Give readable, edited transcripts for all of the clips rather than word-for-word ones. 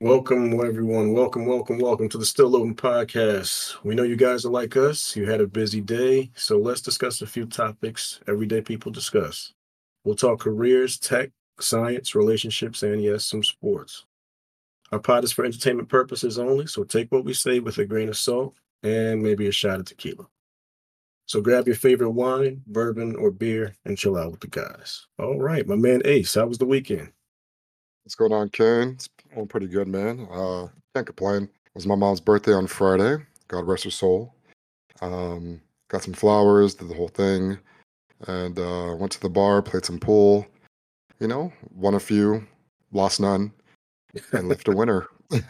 Welcome, everyone. Welcome to the Still Open Podcast. We know you guys are like us. You had a busy day, so let's discuss a few topics everyday people discuss. We'll talk careers, tech, science, relationships, and yes, some sports. Our pod is for entertainment purposes only, so take what we say with a grain of salt and maybe a shot of tequila. So grab your favorite wine, bourbon, or beer and chill out with the guys. All right, my man Ace, how was the weekend? What's going on, Kane? It's going pretty good, man. Can't complain. It was my mom's birthday on Friday. God rest her soul. Got some flowers, did the whole thing, and went to the bar, played some pool. Won a few, lost none, and left a winner.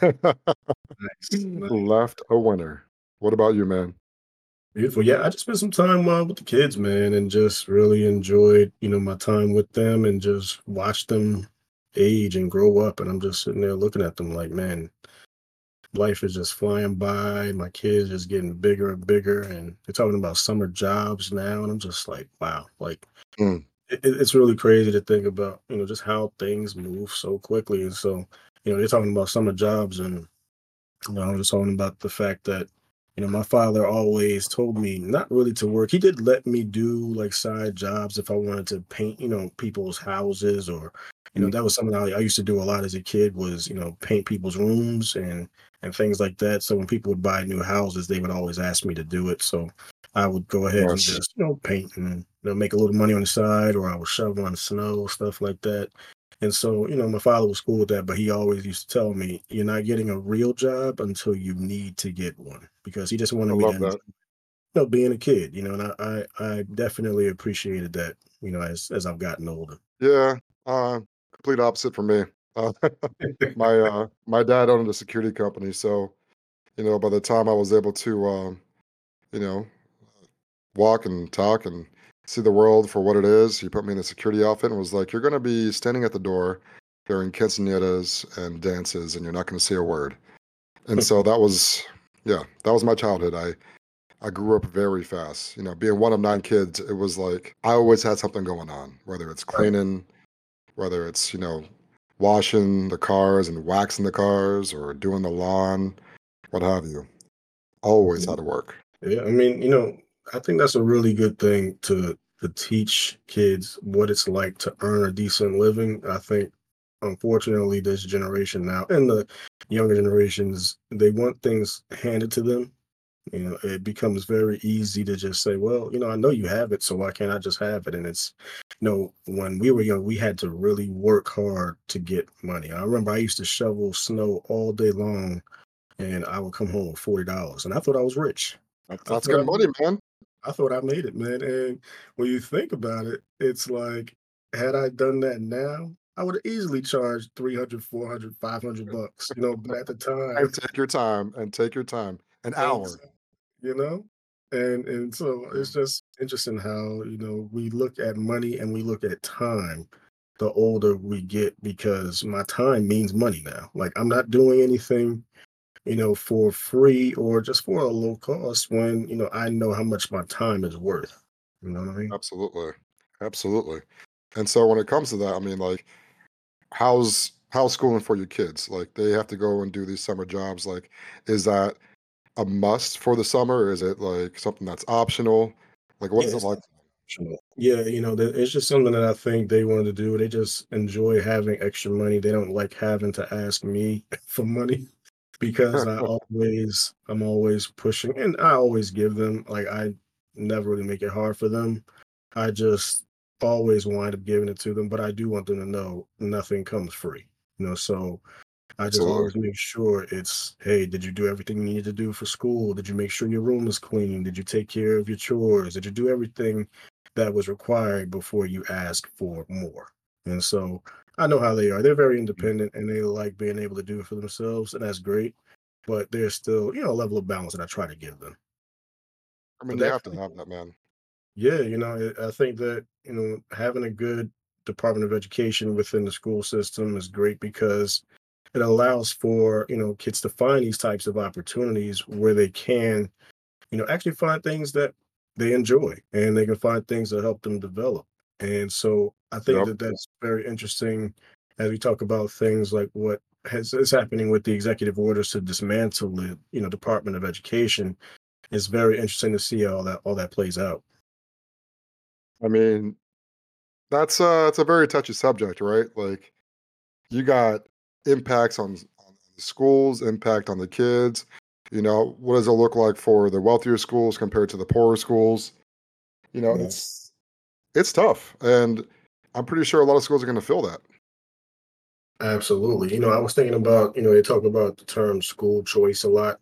Nice. Left a winner. What about you, man? Beautiful. Yeah, I just spent some time with the kids, man, and just really enjoyed, my time with them and just watched them age and grow up. And I'm just sitting there looking at them like, man, life is just flying by. My kids just getting bigger and bigger, and they're talking about summer jobs now, and I'm just like, wow, like Mm, it's really crazy to think about, just how things move so quickly. And so, they're talking about summer jobs, and I was just talking about the fact that, my father always told me not really to work. He did let me do like side jobs if I wanted to paint, people's houses or, mm, that was something I used to do a lot as a kid was, paint people's rooms and things like that. So when people would buy new houses, they would always ask me to do it. So I would go ahead and nice. just, paint and make a little money on the side, or I would shovel on the snow, stuff like that. And so, my father was cool with that, but he always used to tell me, you're not getting a real job until you need to get one, because he just wanted I me to love enjoy, that. being a kid, and I definitely appreciated that, as I've gotten older. Yeah, complete opposite for me. Uh, my dad owned a security company, so by the time I was able to you know, walk and talk and see the world for what it is. He put me in the security outfit and was like, "You're going to be standing at the door during quinceañeras and dances, and you're not going to say a word." And so that was my childhood. I grew up very fast. Being one of nine kids, it was like I always had something going on, whether it's Right. cleaning, whether it's washing the cars and waxing the cars, or doing the lawn, what have you. Always had to work. Yeah, I mean, I think that's a really good thing to teach kids what it's like to earn a decent living. I think, unfortunately, this generation now and the younger generations, they want things handed to them. It becomes very easy to just say, well, I know you have it, so why can't I just have it? And it's, when we were young, we had to really work hard to get money. I remember I used to shovel snow all day long, and I would come home with $40, and I thought I was rich. I That's thought good I money, made, man. I thought I made it, man. And when you think about it, it's like, had I done that now, I would have easily charged 300, 400, $500, but at the time, And take your time. An hour. exactly, you know, and so it's Mm, just interesting how, we look at money and we look at time the older we get, because my time means money now. Like, I'm not doing anything, for free or just for a low cost when, I know how much my time is worth. You know what I mean? absolutely. Absolutely. And so when it comes to that, I mean, like, how's schooling for your kids? Like, they have to go and do these summer jobs. Like, is that a must for the summer, or is it like something that's optional? Like, what Yeah, is it it's like? optional. Yeah, it's just something that I think they wanted to do. They just enjoy having extra money. They don't like having to ask me for money, because I'm always pushing, and I always give them. Like, I never really make it hard for them. I just always wind up giving it to them, but I do want them to know nothing comes free. So I just Absolutely. always make sure it's, hey, did you do everything you needed to do for school? Did you make sure your room was clean? Did you take care of your chores? Did you do everything that was required before you ask for more? And so I know how they are. They're very Mm. independent and they like being able to do it for themselves, and that's great. But there's still, a level of balance that I try to give them. I But mean, you have to definitely, have that, man. yeah, I think that, having a good Department of Education within the school system is great, because it allows for, kids to find these types of opportunities where they can, actually find things that they enjoy, and they can find things that help them develop. And so I think Yep. that that's very interesting as we talk about things like what is happening with the executive orders to dismantle the Department of Education. It's very interesting to see how all that plays out. I mean, that's it's a very touchy subject, right? Like you got impacts on the schools, impact on the kids. What does it look like for the wealthier schools compared to the poorer schools? Yeah, It's tough, and I'm pretty sure a lot of schools are going to feel that. absolutely. I was thinking about, they talk about the term school choice a lot,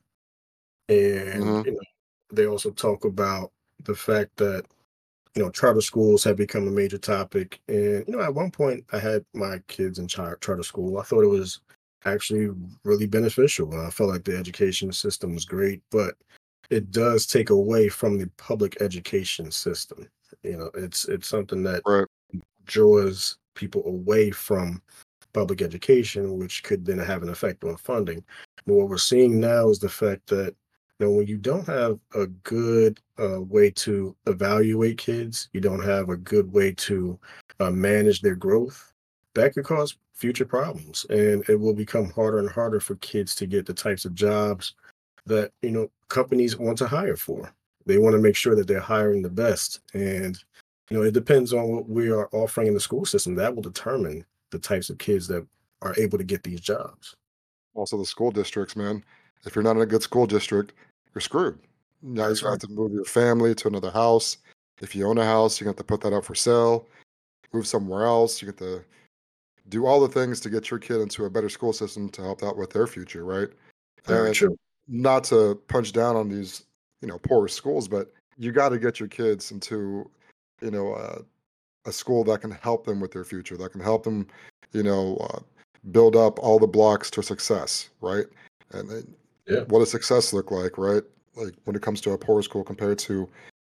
and Hmm. they also talk about the fact that charter schools have become a major topic. And, at one point, I had my kids in charter school. I thought it was actually really beneficial. I felt like the education system was great, but it does take away from the public education system. It's something that Right. draws people away from public education, which could then have an effect on funding. But what we're seeing now is the fact that when you don't have a good way to evaluate kids, you don't have a good way to manage their growth, that could cause future problems, and it will become harder and harder for kids to get the types of jobs that companies want to hire for. They want to make sure that they're hiring the best, and it depends on what we are offering in the school system. That will determine the types of kids that are able to get these jobs. Also, the school districts, man. If you're not in a good school district, you're screwed. Now you That's have right. to move your family to another house. If you own a house, you have to put that up for sale, move somewhere else. You get to do all the things to get your kid into a better school system to help out with their future, right? Very And true. not to punch down on these, poor schools, but you got to get your kids into, you know, uh, a school that can help them with their future, that can help them, you know, uh, build up all the blocks to success, right? And then Yeah. what does success look like, right? Like when it comes to a poor school compared to,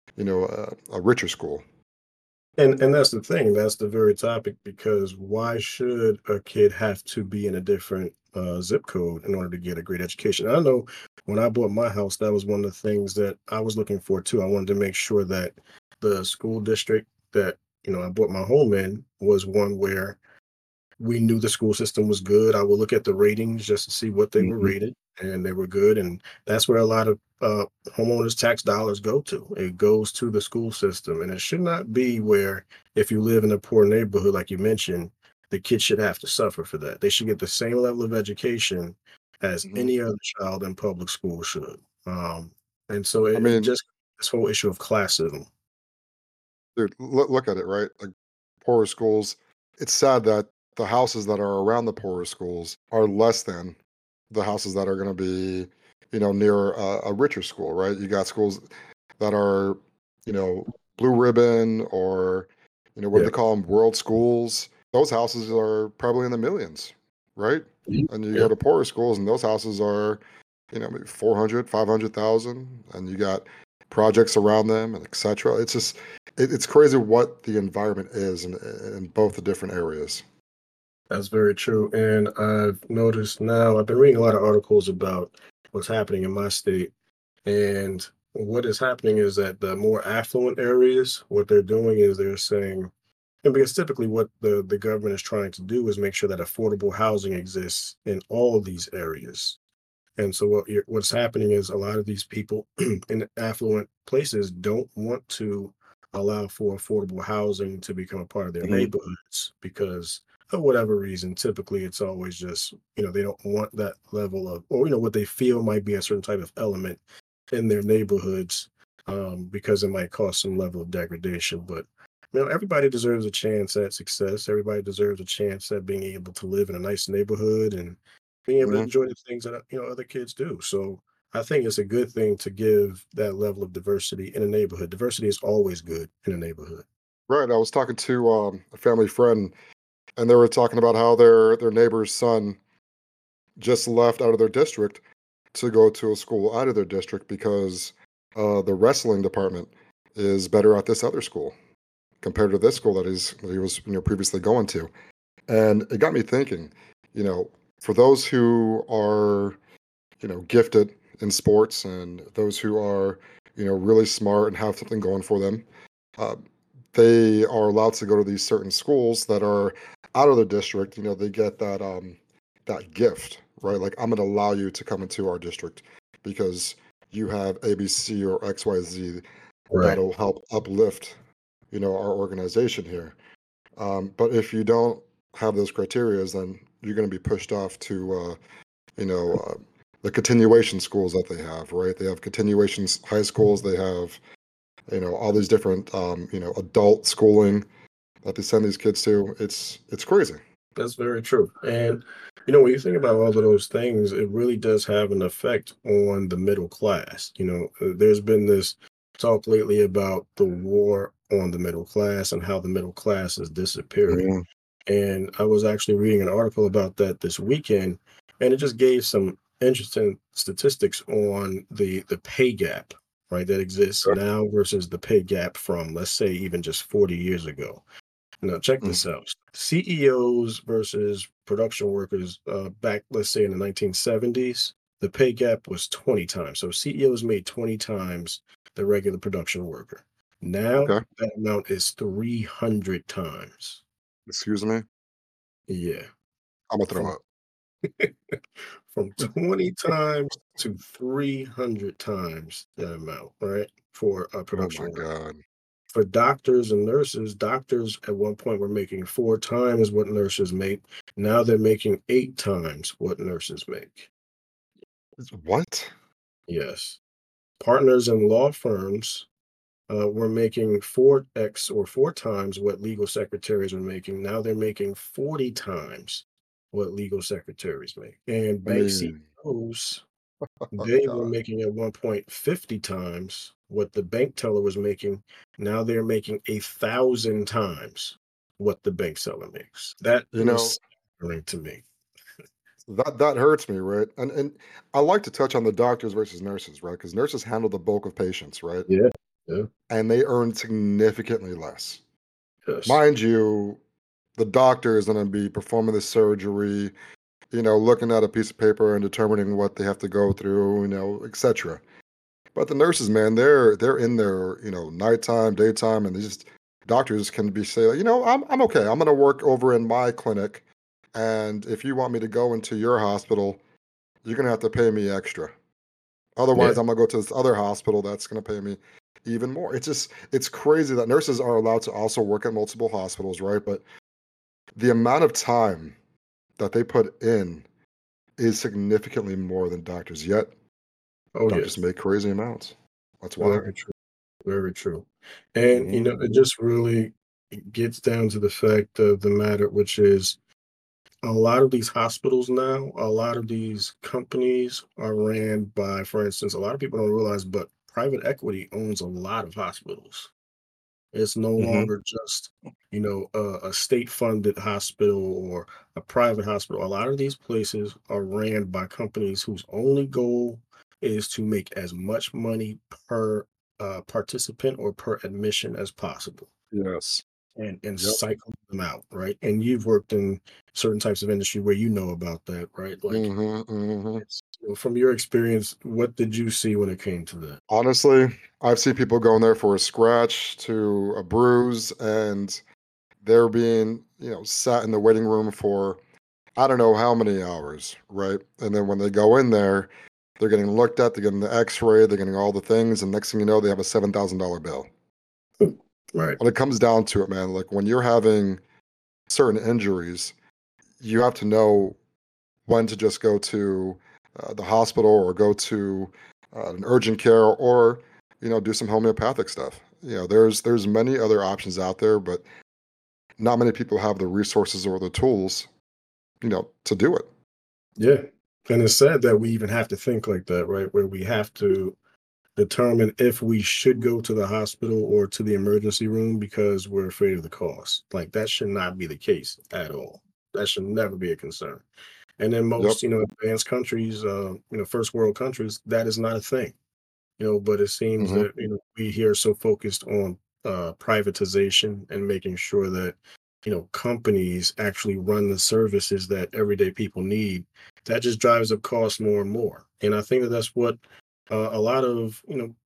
a richer school. And that's the thing. That's the very topic, because why should a kid have to be in a different zip code in order to get a great education? I know when I bought my house, that was one of the things that I was looking for too. I wanted to make sure that the school district that I bought my home in was one where we knew the school system was good. I would look at the ratings just to see what they were Mhm. rated, and they were good. And that's where a lot of homeowners' tax dollars go to. It goes to the school system, and it should not be where if you live in a poor neighborhood, like you mentioned, the kids should have to suffer for that. They should get the same level of education as Mhm. any other child in public school should. And so I it mean, just this whole issue of classism. dude, look at it, right? Like poorer schools. It's sad that the houses that are around the poorer schools are less than the houses that are going to be, near a richer school, right? You got schools that are, you know, blue ribbon or, what do Yeah. they call them? World schools. Those houses are probably in the millions, right? Mhm. And you go Yeah. to poorer schools and those houses are, maybe 400, 500,000, and you got projects around them and etc. It's just, it's crazy what the environment is in both the different areas. That's very true. And I've noticed now, I've been reading a lot of articles about what's happening in my state. And what is happening is that the more affluent areas, what they're doing is they're saying, and because typically what the government is trying to do is make sure that affordable housing exists in all of these areas. And so what's happening is a lot of these people in affluent places don't want to allow for affordable housing to become a part of their Mhm. neighborhoods because of whatever reason. Typically, it's always just, they don't want that level of, or, what they feel might be a certain type of element in their neighborhoods, because it might cause some level of degradation. But, everybody deserves a chance at success. Everybody deserves a chance at being able to live in a nice neighborhood and being able to Mhm. enjoy the things that other kids do. So I think it's a good thing to give that level of diversity in a neighborhood. Diversity is always good in a neighborhood. Right. I was talking to a family friend, and they were talking about how their neighbor's son just left out of their district to go to a school out of their district because the wrestling department is better at this other school compared to this school that he was previously going to. And it got me thinking, you know, for those who are, gifted in sports and those who are, really smart and have something going for them, uh, they are allowed to go to these certain schools that are out of the district. They get that that gift, right? Like, I'm going to allow you to come into our district because you have ABC or XYZ Right. that'll help uplift, our organization here. But if you don't have those criterias, then you're going to be pushed off to, you know, uh, the continuation schools that they have, right? They have high schools. They have, all these different, adult schooling that they send these kids to. It's crazy. That's very true. And when you think about all of those things, it really does have an effect on the middle class. There's been this talk lately about the war on the middle class and how the middle class is disappearing. Yeah. And I was actually reading an article about that this weekend, and it just gave some interesting statistics on the pay gap, right, that exists Okay. now versus the pay gap from, let's say, even just 40 years ago. Now, check Mhm. this out. CEOs versus production workers back, let's say, in the 1970s, the pay gap was 20 times. So CEOs made 20 times the regular production worker. Now, Okay. that amount is 300 times. Excuse me. Yeah. I'm gonna throw From up. from 20 times to 300 times that amount, right? For a Oh my production worker. God. For doctors and nurses, doctors at one point were making 4 times what nurses make. Now they're making 8 times what nurses make. What? Yes. Partners in law firms were making 4x or 4 times what legal secretaries are making. Now they're making 40 times what legal secretaries make. And I bank mean, CEOs, oh they were God. making at one point 50 times what the bank teller was making. Now they're making 1,000 times what the bank seller makes. That You know, was staggering to me. that hurts me, right? And I like to touch on the doctors versus nurses, right? Because nurses handle the bulk of patients, right? Yeah. Yeah. And they earn significantly less. Yes. Mind you, the doctor is going to be performing the surgery, looking at a piece of paper and determining what they have to go through, etc. But the nurses, man, they're in their, nighttime, daytime, and they just doctors can be say, I'm okay. I'm gonna work over in my clinic. And if you want me to go into your hospital, you're gonna have to pay me extra. Otherwise, Yeah. I'm gonna go to this other hospital that's gonna pay me even more. It's crazy that nurses are allowed to also work at multiple hospitals, right? But the amount of time that they put in is significantly more than doctors. Yet Oh, yeah. doctors make crazy amounts. That's wild. Very true. Very true. And, it Mhm. just really gets down to the fact of the matter, which is a lot of these hospitals now, a lot of these companies are ran by, for instance, a lot of people don't realize, but private equity owns a lot of hospitals. It's no Mhm. longer just, a state-funded hospital or a private hospital. A lot of these places are ran by companies whose only goal is to make as much money per participant or per admission as possible Yes. and Yep. cycle them out, right? And you've worked in certain types of industry where you know about that, right? Like, Mhm, mhm. from your experience, what did you see when it came to that? Honestly, I've seen people going there for a scratch to a bruise, and they're being, sat in the waiting room for I don't know how many hours, right? And then when they go in there, they're getting looked at, they're getting the X-ray, they're getting all the things, and next thing you know, they have a $7,000 bill. Right. When it comes down to it, man, like when you're having certain injuries, you have to know when to just go to the hospital or go to an urgent care or do some homeopathic stuff. There's many other options out there, but not many people have the resources or the tools to do it. Yeah. And it's sad that we even have to think like that, right? Where we have to determine if we should go to the hospital or to the emergency room because we're afraid of the cost. Like, that should not be the case at all. That should never be a concern. And in Yep. most, advanced countries, first world countries, that is not a thing. But it seems Hmm. that, we here are so focused on privatization and making sure that, companies actually run the services that everyday people need. That just drives up costs more and more. And I think that that's what a lot of,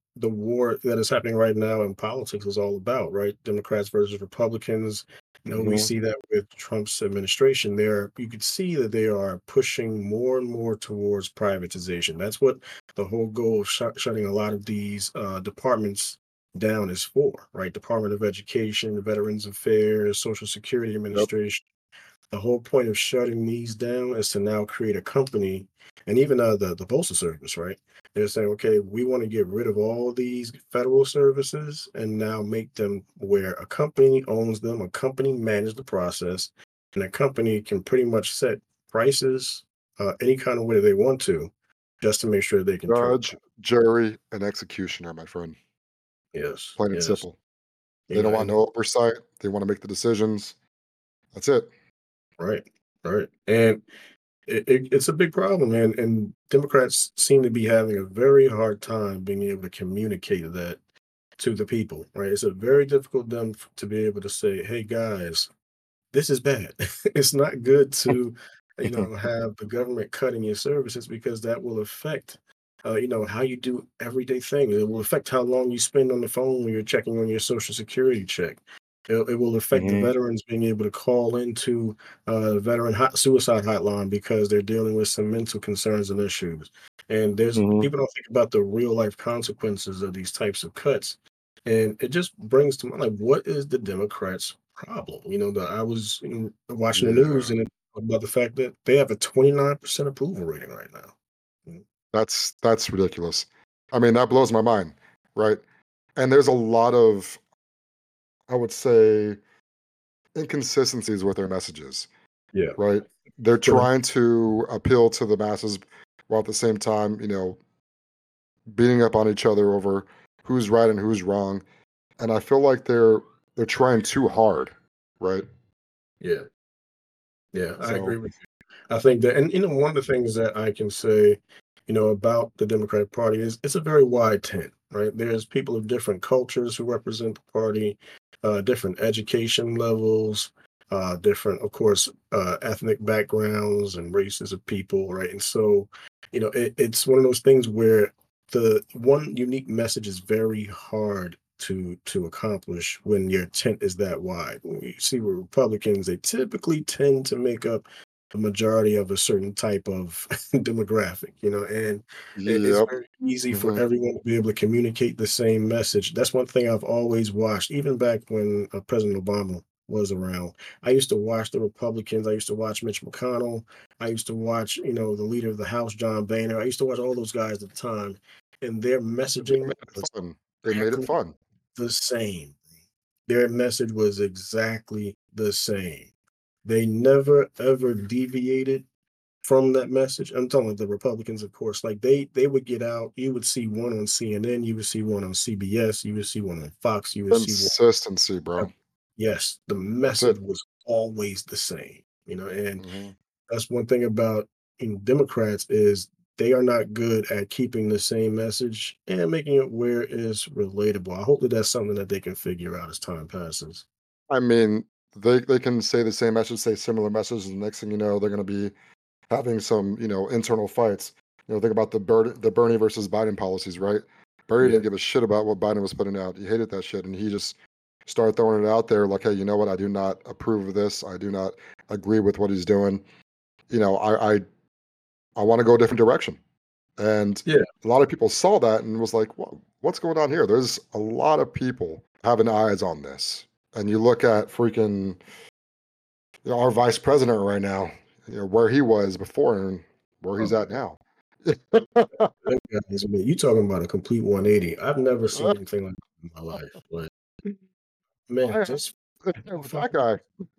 the war that is happening right now in politics is all about, right? Democrats versus Republicans. We Hmm. see that with Trump's administration. There, you could see that they are pushing more and more towards privatization. That's what the whole goal of shutting a lot of these departments down is for, right? Department of Education, Veterans Affairs, Social Security Yep. Administration. The whole point of shutting these down is to now create a company, and even the postal service, right? They're saying, okay, we want to get rid of all these federal services and now make them where a company owns them, a company manages the process, and a company can pretty much set prices any kind of way they want to, just to make sure they can turn a Judge, profit. jury, and executioner, my friend. Yes, Plain and yes, simple. They don't want and no oversight. They want to make the decisions. That's it. right, right, and it's a big problem, and Democrats seem to be having a very hard time being able to communicate that to the people, right? It's a very difficult them to be able to say, "Hey guys, this is bad. It's not good to, have the government cutting your services because that will affect, how you do everyday things. It will affect how long you spend on the phone when you're checking on your social security check. It will affect the Hmm. veterans being able to call into the veteran suicide hotline because they're dealing with some mental concerns and issues. And there's Hmm. people don't think about the real life consequences of these types of cuts. And it just brings to mind, like, what is the Democrats' problem? I was watching the news Yeah. and about the fact that they have a 29% approval rating right now. Mm. That's ridiculous. I mean, that blows my mind, right? And there's a lot of, I would say, inconsistencies with their messages, Yeah. right? They're Go ahead. trying to appeal to the masses while at the same time, beating up on each other over who's right and who's wrong. And I feel like they're trying too hard, right? Yeah. Yeah. I agree So, with I think that, and one of the things that I can say, about the Democratic Party is it's a very wide tent, right? There's people of different cultures who represent the party, different education levels, different, of course, ethnic backgrounds and races of people, right? And so, it's one of those things where the one unique message is very hard to accomplish when your tent is that wide. When you see with Republicans, they typically tend to make up the majority of a certain type of demographic, and it's yep. very easy for Hmm. everyone to be able to communicate the same message. That's one thing I've always watched, even back when President Obama was around. I used to watch the Republicans. I used to watch Mitch McConnell. I used to watch, the leader of the House, John Boehner. I used to watch all those guys at the time, and their They messaging made it was fun. They made it exactly fun. the same. Their message was exactly the same. They never ever deviated from that message. I'm talking about the Republicans, of course. Like they would get out, you would see one on CNN, you would see one on CBS, you would see one on Fox, you would see one. Consistency, bro. Yes, the That's it. message was always the same, and Hmm. that's one thing about Democrats is they are not good at keeping the same message and making it where it's relatable. I hope that that's something that they can figure out as time passes. I mean, they can say the same message, say similar messages, and the next thing you know, they're going to be having some, internal fights. Think about the Bernie versus Biden policies, right? Bernie Yeah, didn't give a shit about what Biden was putting out. He hated that shit, and he just started throwing it out there like, hey, you know what? I do not approve of this. I do not agree with what he's doing. I want to go a different direction. And yeah, a lot of people saw that and was like, well, what's going on here? There's a lot of people having eyes on this. And you look at freaking our vice president right now, where he was before and where oh he's at man. now. That guy is you talking about a complete 180. I've never seen anything like that in my life. But man, I just with that guy.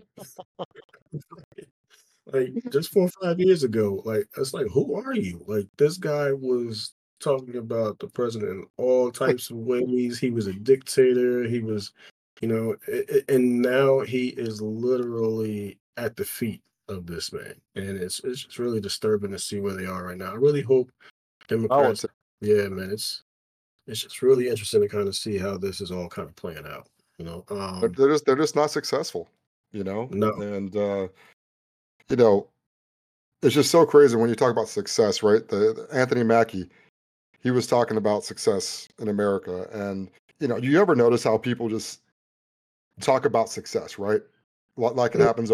like just 4 or 5 years ago, like it's like, who are you? Like this guy was talking about the president in all types of ways. He was a dictator. He was, and now he is literally at the feet of this man, and it's just really disturbing to see where they are right now. I really hope Democrats. Politics. Yeah, man, it's just really interesting to kind of see how this is all kind of playing out. You know, um, They're just not successful, no, and you know, it's just so crazy when you talk about success, right? The Anthony Mackie, he was talking about success in America. And, do you ever notice how people just talk about success, right? Like it Yeah. happens,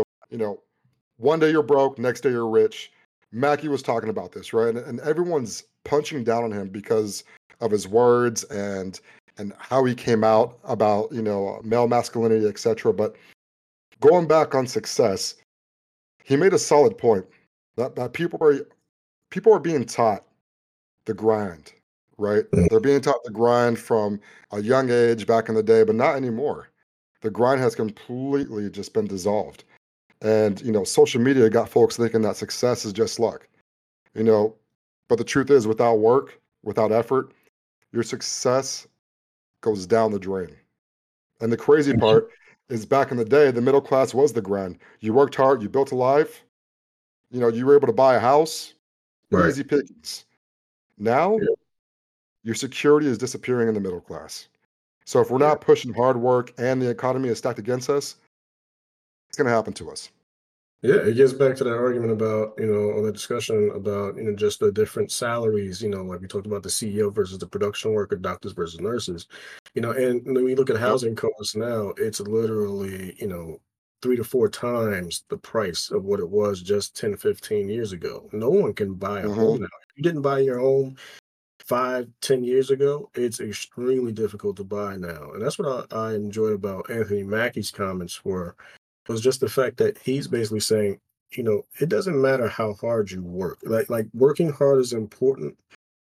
one day you're broke, next day you're rich. Mackie was talking about this, right? And everyone's punching down on him because of his words and how he came out about, male masculinity, etc. But going back on success, he made a solid point that people are being taught the grind, right? Mm. They're being taught the grind from a young age back in the day, but not anymore. The grind has completely just been dissolved. And, social media got folks thinking that success is just luck, you know, but the truth is, without work, without effort, your success goes down the drain. And the crazy part is back in the day, the middle class was the grind. You worked hard, you built a life, you were able to buy a house, Right. easy pickings. Now, Yeah. your security is disappearing in the middle class. So if we're Yeah. not pushing hard work and the economy is stacked against us, it's going to happen to us. Yeah, it gets back to that argument about, or the discussion about, just the different salaries, like we talked about the CEO versus the production worker, doctors versus nurses, and when we look at Yep. housing costs now, it's literally, 3 to 4 times the price of what it was just 10, 15 years ago. No one can buy a home Hmm. now. If you didn't buy your home 5, 10 years ago, it's extremely difficult to buy now. And that's what I enjoyed about Anthony Mackie's comments was just the fact that he's basically saying, it doesn't matter how hard you work. Like working hard is important.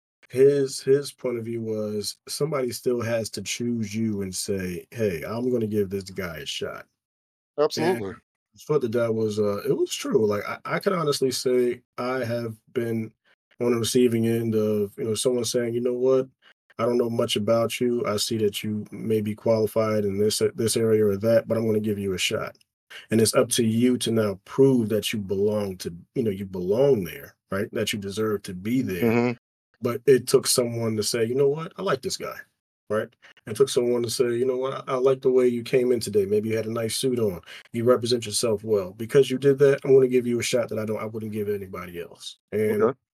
His point of view was somebody still has to choose you and say, "Hey, I'm going to give this guy a shot." And Absolutely. for the that was it was true. Like I can honestly say I have been on the receiving end of someone saying, "You know what? I don't know much about you. I see that you may be qualified in this area or that, but I'm going to give you a shot." And it's up to you to now prove that you belong to, you belong there, right? That you deserve to be there. Hmm. But it took someone to say, you know what, I like this guy, right? It took someone to say, you know what, I like the way you came in today. Maybe you had a nice suit on. You represent yourself well. Because you did that, I'm going to give you a shot that I wouldn't give anybody else. And Okay.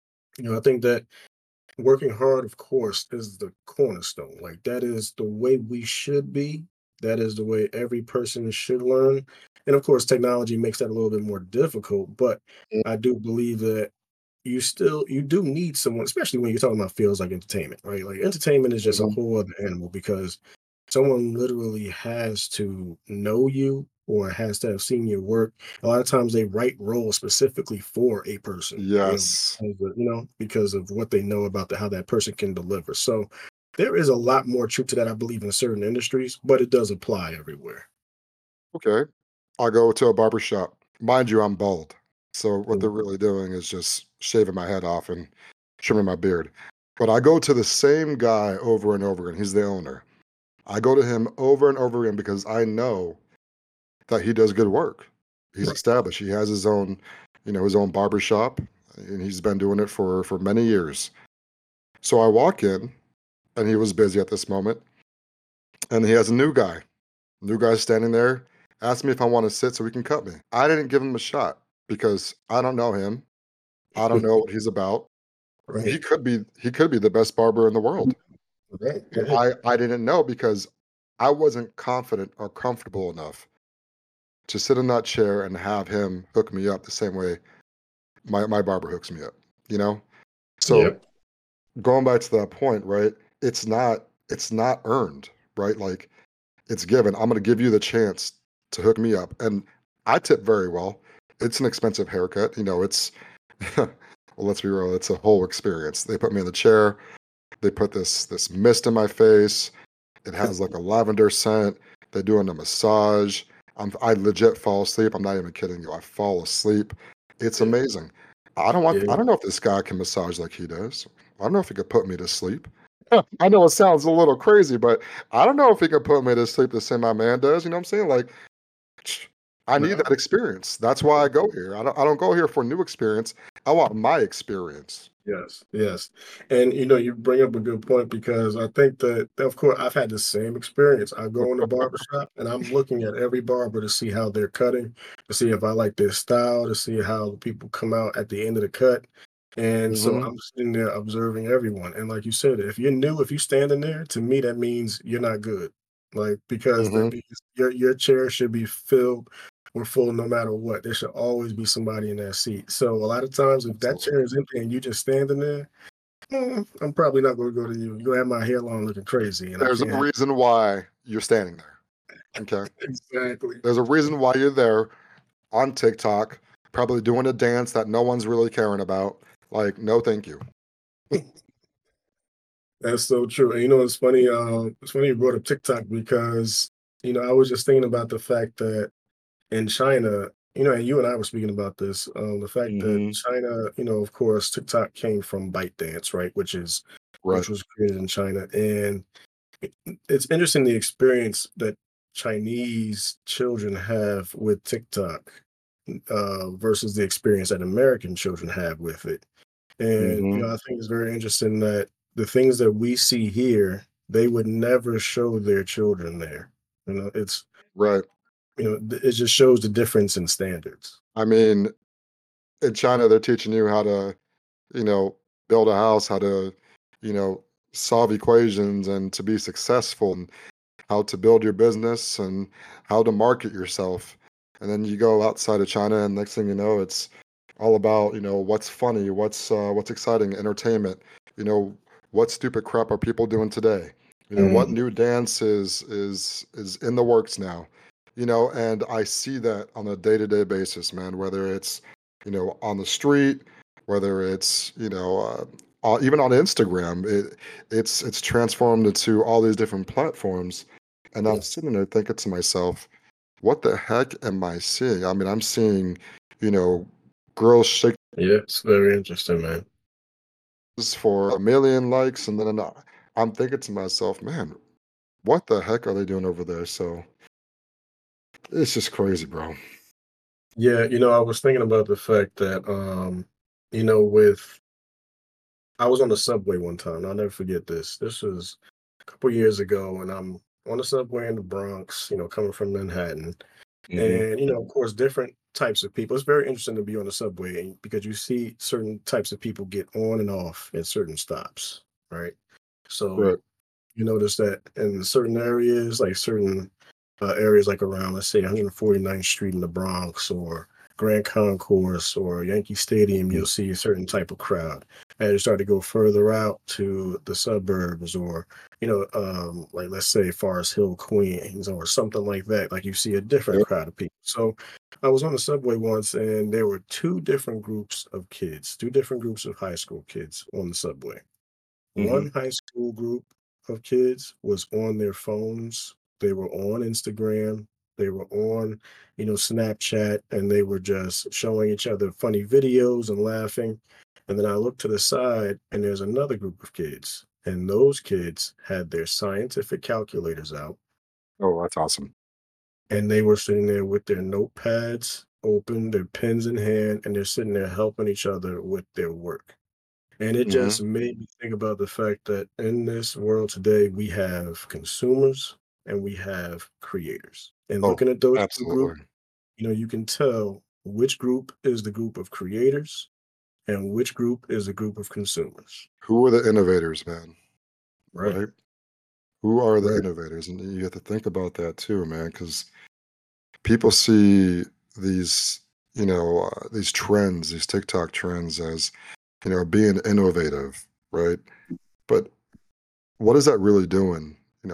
I think that working hard, of course, is the cornerstone. Like that is the way we should be. That is the way every person should learn. And of course, technology makes that a little bit more difficult. But I do believe that you do need someone, especially when you're talking about fields like entertainment, right? Like entertainment is just a Hmm. whole other animal because someone literally has to know you or has to have seen your work. A lot of times they write roles specifically for a person, Yes. because of what they know about how that person can deliver. So there is a lot more truth to that, I believe, in certain industries, but it does apply everywhere. Okay. I'll go to a barber shop. Mind you, I'm bald. So what Mm. they're really doing is just shaving my head off and trimming my beard. But I go to the same guy over and over again. He's the owner. I go to him over and over again because I know that he does good work. He's Right. established. He has his own barber shop, and he's been doing it for many years. So I walk in, and he was busy at this moment, and he has a new guy. New guy standing there, asked me if I want to sit so he can cut me. I didn't give him a shot because I don't know him. I don't know what he's about. He Right. could be he could be the best barber in the world. Right. And Yeah. I didn't know because I wasn't confident or comfortable enough to sit in that chair and have him hook me up the same way my barber hooks me up, you know? So Yep. going back to that point, right? It's not earned, right? Like it's given. I'm gonna give you the chance to hook me up. And I tip very well. It's an expensive haircut. It's well, let's be real, it's a whole experience. They put me in the chair, they put this mist in my face. It has like a lavender scent. They're doing a massage. I legit fall asleep. I'm not even kidding you. I fall asleep. It's Yeah. amazing. I Yeah. don't know if this guy can massage like he does. I don't know if he could put me to sleep. I know it sounds a little crazy, but I don't know if he could put me to sleep the same my man does. You know what I'm saying? Like, I need No. that experience. That's why I go here. I don't go here for new experience. I want my experience. Yes, yes. And you bring up a good point because I think that, of course, I've had the same experience. I go in the barber shop and I'm looking at every barber to see how they're cutting, to see if I like their style, to see how the people come out at the end of the cut. And so Mhm. I'm sitting there observing everyone. And like you said, if you're new, if you standing there, to me that means you're not good. Like Mhm. because your chair should be filled or full no matter what. There should always be somebody in that seat. So a lot of times if that Absolutely. chair is empty and you just standing there, I'm probably not going to go to you. You're gonna have my hairline looking crazy, and I There's a can't. reason why you're standing there. Okay. Exactly. There's a reason why you're there on TikTok, probably doing a dance that no one's really caring about. Like, no, thank you. That's so true. And it's funny. It's funny you brought up TikTok because I was just thinking about the fact that in China, and you and I were speaking about this. The fact that Mhm. China, of course, TikTok came from ByteDance, right? Right. Which was created in China, and it, it's interesting the experience that Chinese children have with TikTok versus the experience that American children have with it. And Mhm. I think it's very interesting that the things that we see here, they would never show their children there. It's Right. it just shows the difference in standards. I mean, in China, they're teaching you how to, you know, build a house, how to, you know, solve equations and to be successful and how to build your business and how to market yourself. And then you go outside of China and next thing you know, it's all about, what's funny, what's exciting, entertainment, you know, what stupid crap are people doing today? What Mhm. new dance is in the works now? And I see that on a day-to-day basis, man, whether it's, on the street, whether it's, even on Instagram, it's transformed into all these different platforms. And I'm sitting there thinking to myself, what the heck am I seeing? I mean, I'm seeing, you know, girls shake Yeah, it's very interesting, man. this for a million likes, and then I'm thinking to myself, man, what the heck are they doing over there? So it's just crazy, bro. Yeah, I was thinking about the fact that with I was on the subway one time. I'll never forget this. This was a couple years ago, and I'm on the subway in the Bronx, coming from Manhattan. Hmm. And, of course, different types of people. It's very interesting to be on the subway because you see certain types of people get on and off at certain stops, right? Right. So you notice that in certain areas, like certain areas like around, let's say, 149th Street in the Bronx or Grand Concourse or Yankee Stadium, Mm. you'll see a certain type of crowd. As you start to go further out to the suburbs or, like let's say Forest Hill, Queens or something like that, like you see a different Yep. crowd of people. So I was on the subway once and there were two different groups of kids, two different groups of high school kids on the subway. Hmm. One high school group of kids was on their phones. They were on Instagram. They were on, Snapchat, and they were just showing each other funny videos and laughing. And then I looked to the side, and there's another group of kids. And those kids had their scientific calculators out, Oh, that's awesome. and they were sitting there with their notepads open, their pens in hand, and they're sitting there helping each other with their work. And it Hmm. just made me think about the fact that in this world today, we have consumers and we have creators. And Oh, looking at those two groups, absolutely. you can tell which group is the group of creators and which group is a group of consumers. Who are the innovators, man? Right. Right? Who are the Right. innovators? And you have to think about that too, man, because people see these, these trends, these TikTok trends as, being innovative, right? But what is that really doing,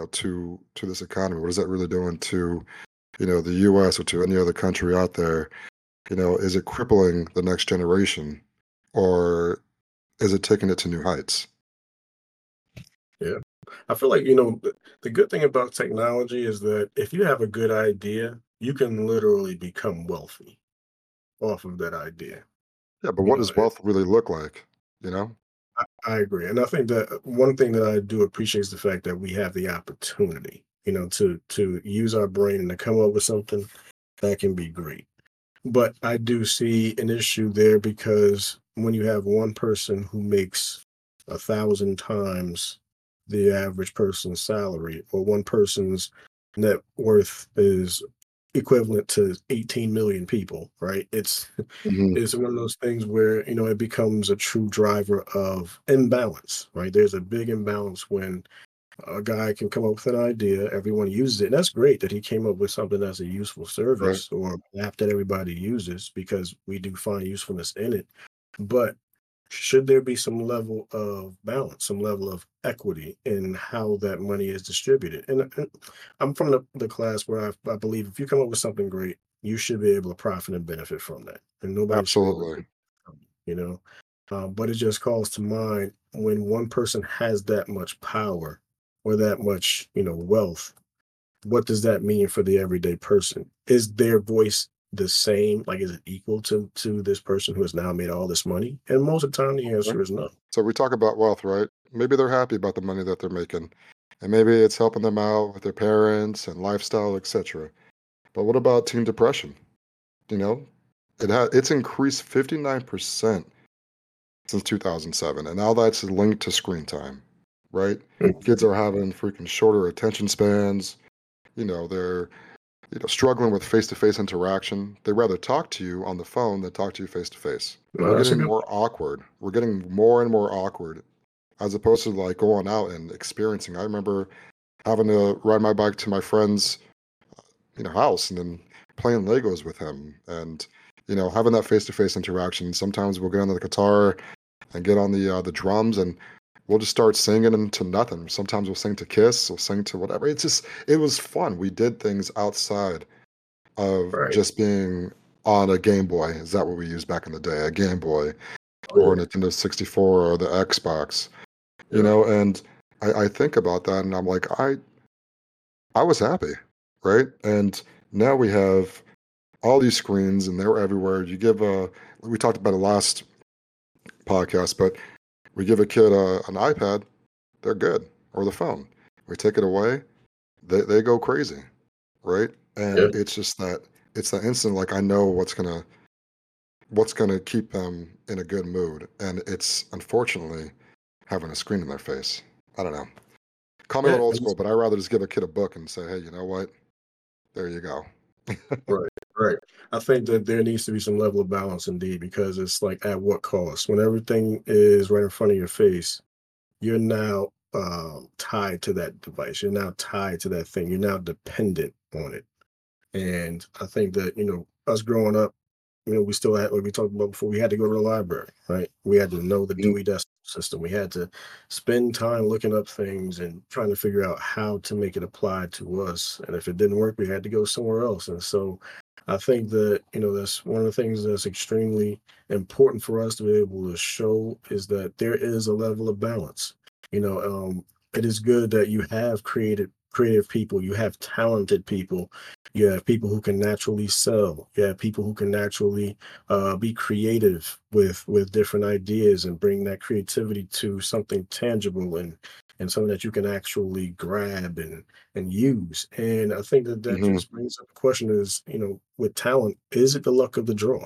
to this economy? What is that really doing to, the US or to any other country out there? Is it crippling the next generation or is it taking it to new heights? Yeah. I feel like, the good thing about technology is that if you have a good idea, you can literally become wealthy off of that idea. Yeah, but You what know, does wealth really look like? You know? I agree. And I think that one thing that I do appreciate is the fact that we have the opportunity, to use our brain and to come up with something that can be great. But I do see an issue there because when you have one person who makes 1,000 times the average person's salary, or one person's net worth is equivalent to 18 million people, right? It's Hmm. it's one of those things where it becomes a true driver of imbalance, right? There's a big imbalance when a guy can come up with an idea, everyone uses it. And that's great that he came up with something that's a useful Right. service or an app that everybody uses because we do find usefulness in it. But should there be some level of balance, some level of equity in how that money is distributed? And I'm from the class where I believe if you come up with something great, you should be able to profit and benefit from that. And nobody should be able to Absolutely. take it from you, but it just calls to mind when one person has that much power or that much, wealth, what does that mean for the everyday person? Is their voice the same? Like, is it equal to this person who has now made all this money? And most of the time, the Okay. answer is no. So we talk about wealth, right? Maybe they're happy about the money that they're making, and maybe it's helping them out with their parents and lifestyle, etc. But what about teen depression? You know, it's increased 59% since 2007, and now that's linked to screen time, right? Kids are having freaking shorter attention spans. They're struggling with face-to-face interaction. They rather talk to you on the phone than talk to you face to face. We're Well, that's a getting good more awkward. We're getting more and more awkward as opposed to like going out and experiencing. I remember having to ride my bike to my friend's house and then playing Legos with him and having that face-to-face interaction. Sometimes we'll get on the guitar and get on the drums and we'll just start singing into nothing. Sometimes we'll sing to Kiss, we'll sing to whatever. It was fun. We did things outside of right. just being on a Game Boy. Is that what we used back in the day? A Game Boy Oh, or a yeah. Nintendo 64 or the Xbox, Yeah. and I think about that and I'm like, I was happy, right? And now we have all these screens and they're everywhere. We talked about it last podcast, but we give a kid an iPad, they're good, or the phone. We take it away, they go crazy, right? Yeah. And it's that instant like I know what's gonna keep them in a good mood, and it's unfortunately having a screen in their face. I don't know. Call me a Yeah. little old And school, but I'd rather just give a kid a book and say, hey, you know what? There you go. right. Right. I think that there needs to be some level of balance indeed, because it's like at what cost? When everything is right in front of your face, you're now tied to that device. You're now tied to that thing. You're now dependent on it. And I think that, us growing up, we still had, like we talked about before, we had to go to the library, right? We had to know the Mhm. Dewey Decimal System. We had to spend time looking up things and trying to figure out how to make it apply to us. And if it didn't work, we had to go somewhere else. And so I think that, that's one of the things that's extremely important for us to be able to show is that there is a level of balance. You know, it is good that you have creative people, you have talented people, you have people who can naturally sell. You have people who can naturally be creative with different ideas and bring that creativity to something tangible and something that you can actually grab and use. And I think that that Mhm. just brings up the question is, with talent, is it the luck of the draw?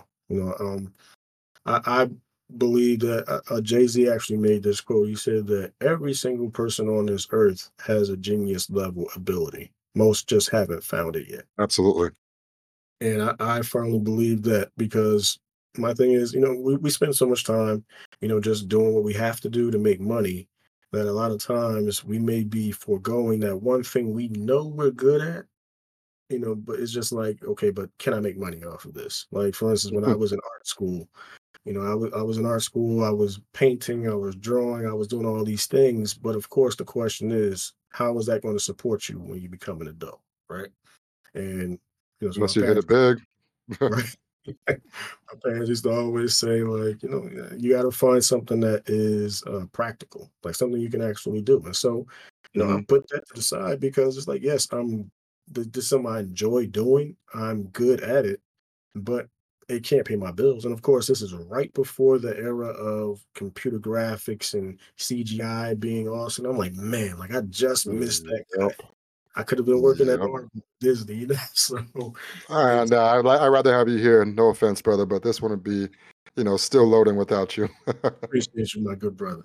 I believe that Jay Z actually made this quote. He said that every single person on this earth has a genius level ability. Most just haven't found it yet. Absolutely. And I firmly believe that because my thing is, we spend so much time, just doing what we have to do to make money that a lot of times we may be foregoing that one thing we know we're good at, but it's just like, okay, but can I make money off of this? Like, for instance, when I was in art school, I was in art school, I was painting, I was drawing, I was doing all these things. But of course, the question is, how is that going to support you when you become an adult? Right. And, so my Unless you hit parents it big. right? My parents used to always say, like, you got to find something that is practical, like something you can actually do. And so, I Mhm. put that to the side because it's like, yes, this is something I enjoy doing. I'm good at it, but it can't pay my bills. And of course, this is right before the era of computer graphics and CGI being awesome. I'm like, man, like I just missed that guy. Yep. I could have been working at Yep. Marvel Disney, So And it's I'd rather have you here. No offense, brother, but this wouldn't be, still loading without you. appreciate you, my good brother.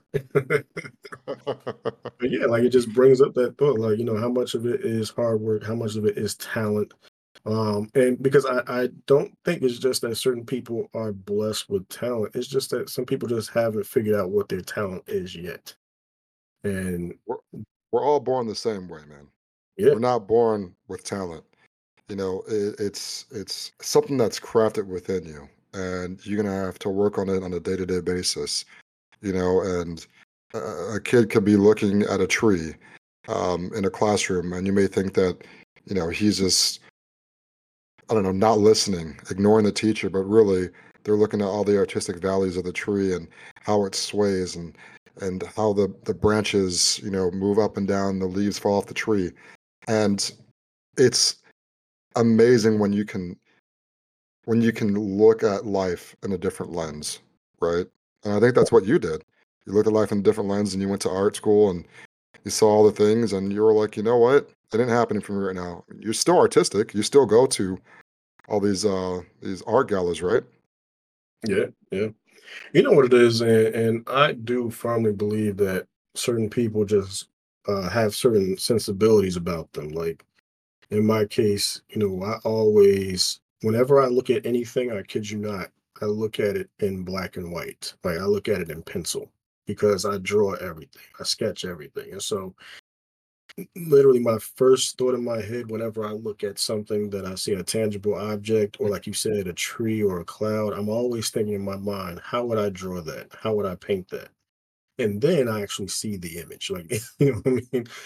But yeah, like it just brings up that thought, like, how much of it is hard work, how much of it is talent, And because I don't think it's just that certain people are blessed with talent. It's just that some people just haven't figured out what their talent is yet. And We're we're all born the same way, man. yeah, We're not born with talent. It's something that's crafted within you, and you're gonna have to work on it on a day-to-day basis. And a kid could be looking at a tree in a classroom, and you may think that he's just, I don't know, not listening, ignoring the teacher, but really they're looking at all the artistic values of the tree and how it sways and how the branches, move up and down, the leaves fall off the tree. And it's amazing when you can look at life in a different lens, right? And I think that's what you did. You looked at life in a different lens and you went to art school and you saw all the things and you were like, you know what? It ain't happening for me right now. You're still artistic. You still go to all these art galas, right? yeah, yeah. You know what it is, and I do firmly believe that certain people just have certain sensibilities about them. Like in my case, I always, whenever I look at anything, I kid you not, I look at it in black and white. Like I look at it in pencil because I draw everything, I sketch everything. And so, literally, my first thought in my head whenever I look at something that I see a tangible object, or like you said, a tree or a cloud, I'm always thinking in my mind, how would I draw that? How would I paint that? And then I actually see the image. Like, what I mean?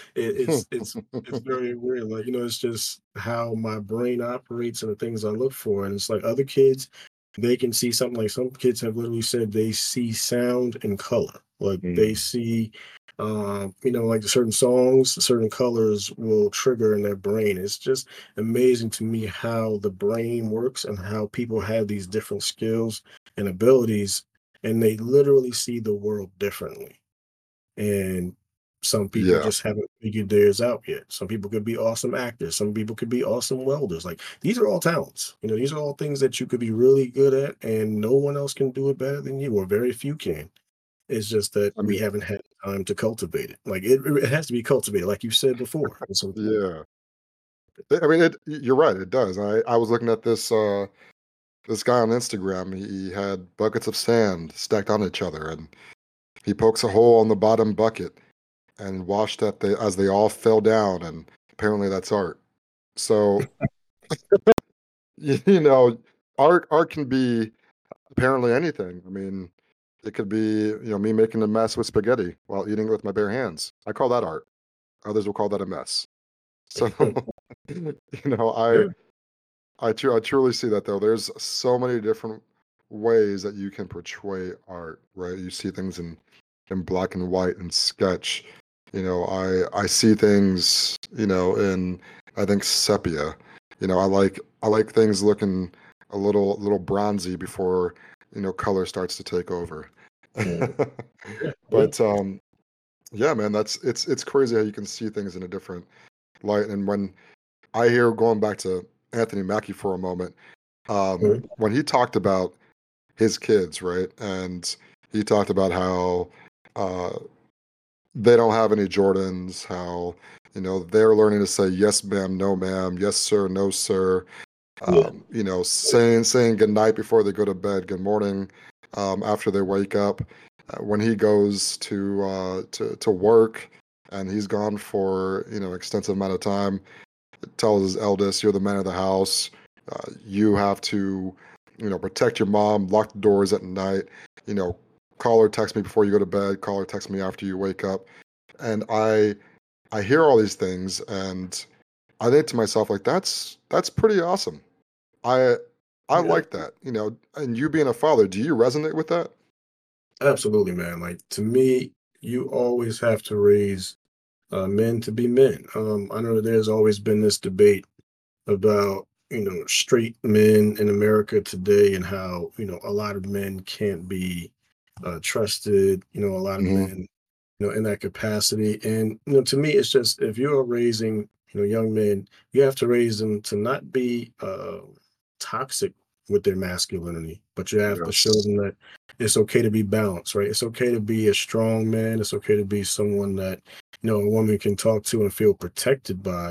It's very weird. Like, it's just how my brain operates and the things I look for. And it's like other kids, they can see something. Like some kids have literally said they see sound and color. Like they Mm. see like certain songs, certain colors will trigger in their brain. It's just amazing to me how the brain works and how people have these different skills and abilities, and they literally see the world differently. And some people Yeah. just haven't figured theirs out yet. Some people could be awesome actors. Some people could be awesome welders. Like these are all talents. These are all things that you could be really good at, and no one else can do it better than you, or very few can. It's just that I we mean, haven't had time to cultivate it. Like it has to be cultivated, like you said before. At some point. yeah. I mean, you're right. It does. I was looking at this guy on Instagram. He had buckets of sand stacked on each other, and he pokes a hole on the bottom bucket and watched that as they all fell down. And apparently, that's art. So you know, art can be apparently anything. I mean, it could be me making a mess with spaghetti while eating it with my bare hands. I call that art. Others will call that a mess. So you know, Yeah. I truly see that though. There's so many different ways that you can portray art, right? You see things in black and white and sketch. I see things, in I think sepia. I like things looking a little bronzy before, color starts to take over. Mhm. Yeah. Yeah. But yeah, man, it's crazy how you can see things in a different light. And when I hear, going back to Anthony Mackie for a moment, Mhm. when he talked about his kids, right? And he talked about how uh, they don't have any Jordans, how, they're learning to say yes, ma'am, no, ma'am, yes, sir, no, sir. Yeah. Saying good night before they go to bed, good morning after they wake up. When he goes to work and he's gone for extensive amount of time, tells his eldest, "You're the man of the house. You have to, protect your mom. Lock the doors at night. You know, call or text me before you go to bed. Call or text me after you wake up." And I hear all these things, and I think to myself, like, that's pretty awesome. I I Yeah. like that. And you being a father, do you resonate with that? Absolutely, man. Like to me, you always have to raise men to be men. I know there's always been this debate about straight men in America today and how a lot of men can't be trusted. A lot of Hmm. men in that capacity. And to me, it's just if you're raising young men, you have to raise them to not be toxic with their masculinity, but you have to show Yes. them that it's okay to be balanced, right? It's okay to be a strong man. It's okay to be someone that a woman can talk to and feel protected by,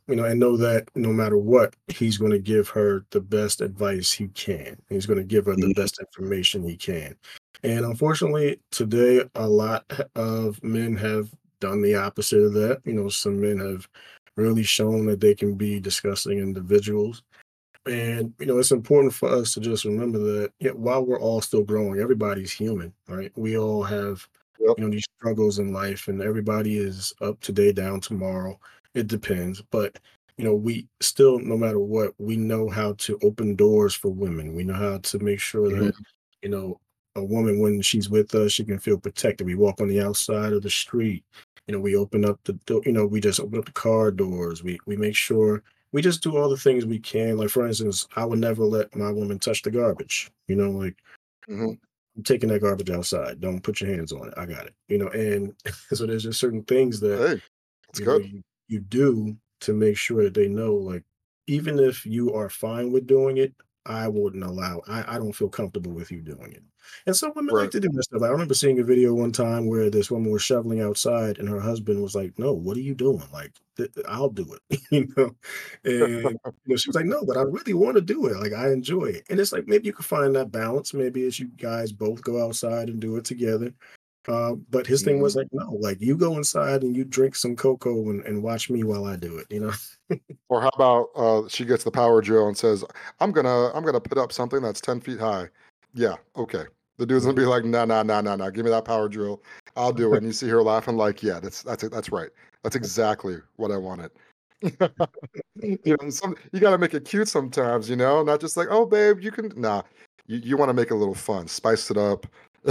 and know that no matter what, he's going to give her the best advice he can. He's going to give her the Mhm, best information he can. And unfortunately, today, a lot of men have done the opposite of that. Some men have really shown that they can be disgusting individuals. And, it's important for us to just remember that, yeah, while we're all still growing, everybody's human, right? We all have, yep, these struggles in life, and everybody is up today, down tomorrow. It depends. But, we still, no matter what, we know how to open doors for women. We know how to make sure that, mhm, you know, a woman, when she's with us, she can feel protected. We walk on the outside of the street. We open up the door, we just open up the car doors. We make sure we just do all the things we can. Like, for instance, I would never let my woman touch the garbage. Like, mhm. I'm taking that garbage outside. Don't put your hands on it. I got it. And so there's just certain things that Hey, that's you know good. you you do to make sure that they know, like, even if you are fine with doing it, I wouldn't allow. I don't feel comfortable with you doing it. And some women like Right. to do that stuff. I remember seeing a video one time where this woman was shoveling outside and her husband was like, no, what are you doing? Like, I'll do it. And she was like, no, but I really want to do it. Like, I enjoy it. And it's like, maybe you can find that balance. Maybe as you guys both go outside and do it together. But his thing was Mhm. like, no, like, you go inside and you drink some cocoa and watch me while I do it. Or how about, she gets the power drill and says, I'm gonna put up something that's 10 feet high." Yeah, okay. The dude's gonna Mhm. be like, "No, no, no, no, no, give me that power drill. I'll do it." And you see her laughing like, "Yeah, that's it, that's right. That's exactly what I wanted." You gotta make it cute sometimes, not just like, "Oh, babe, you can." Nah, you wanna make it a little fun, spice it up.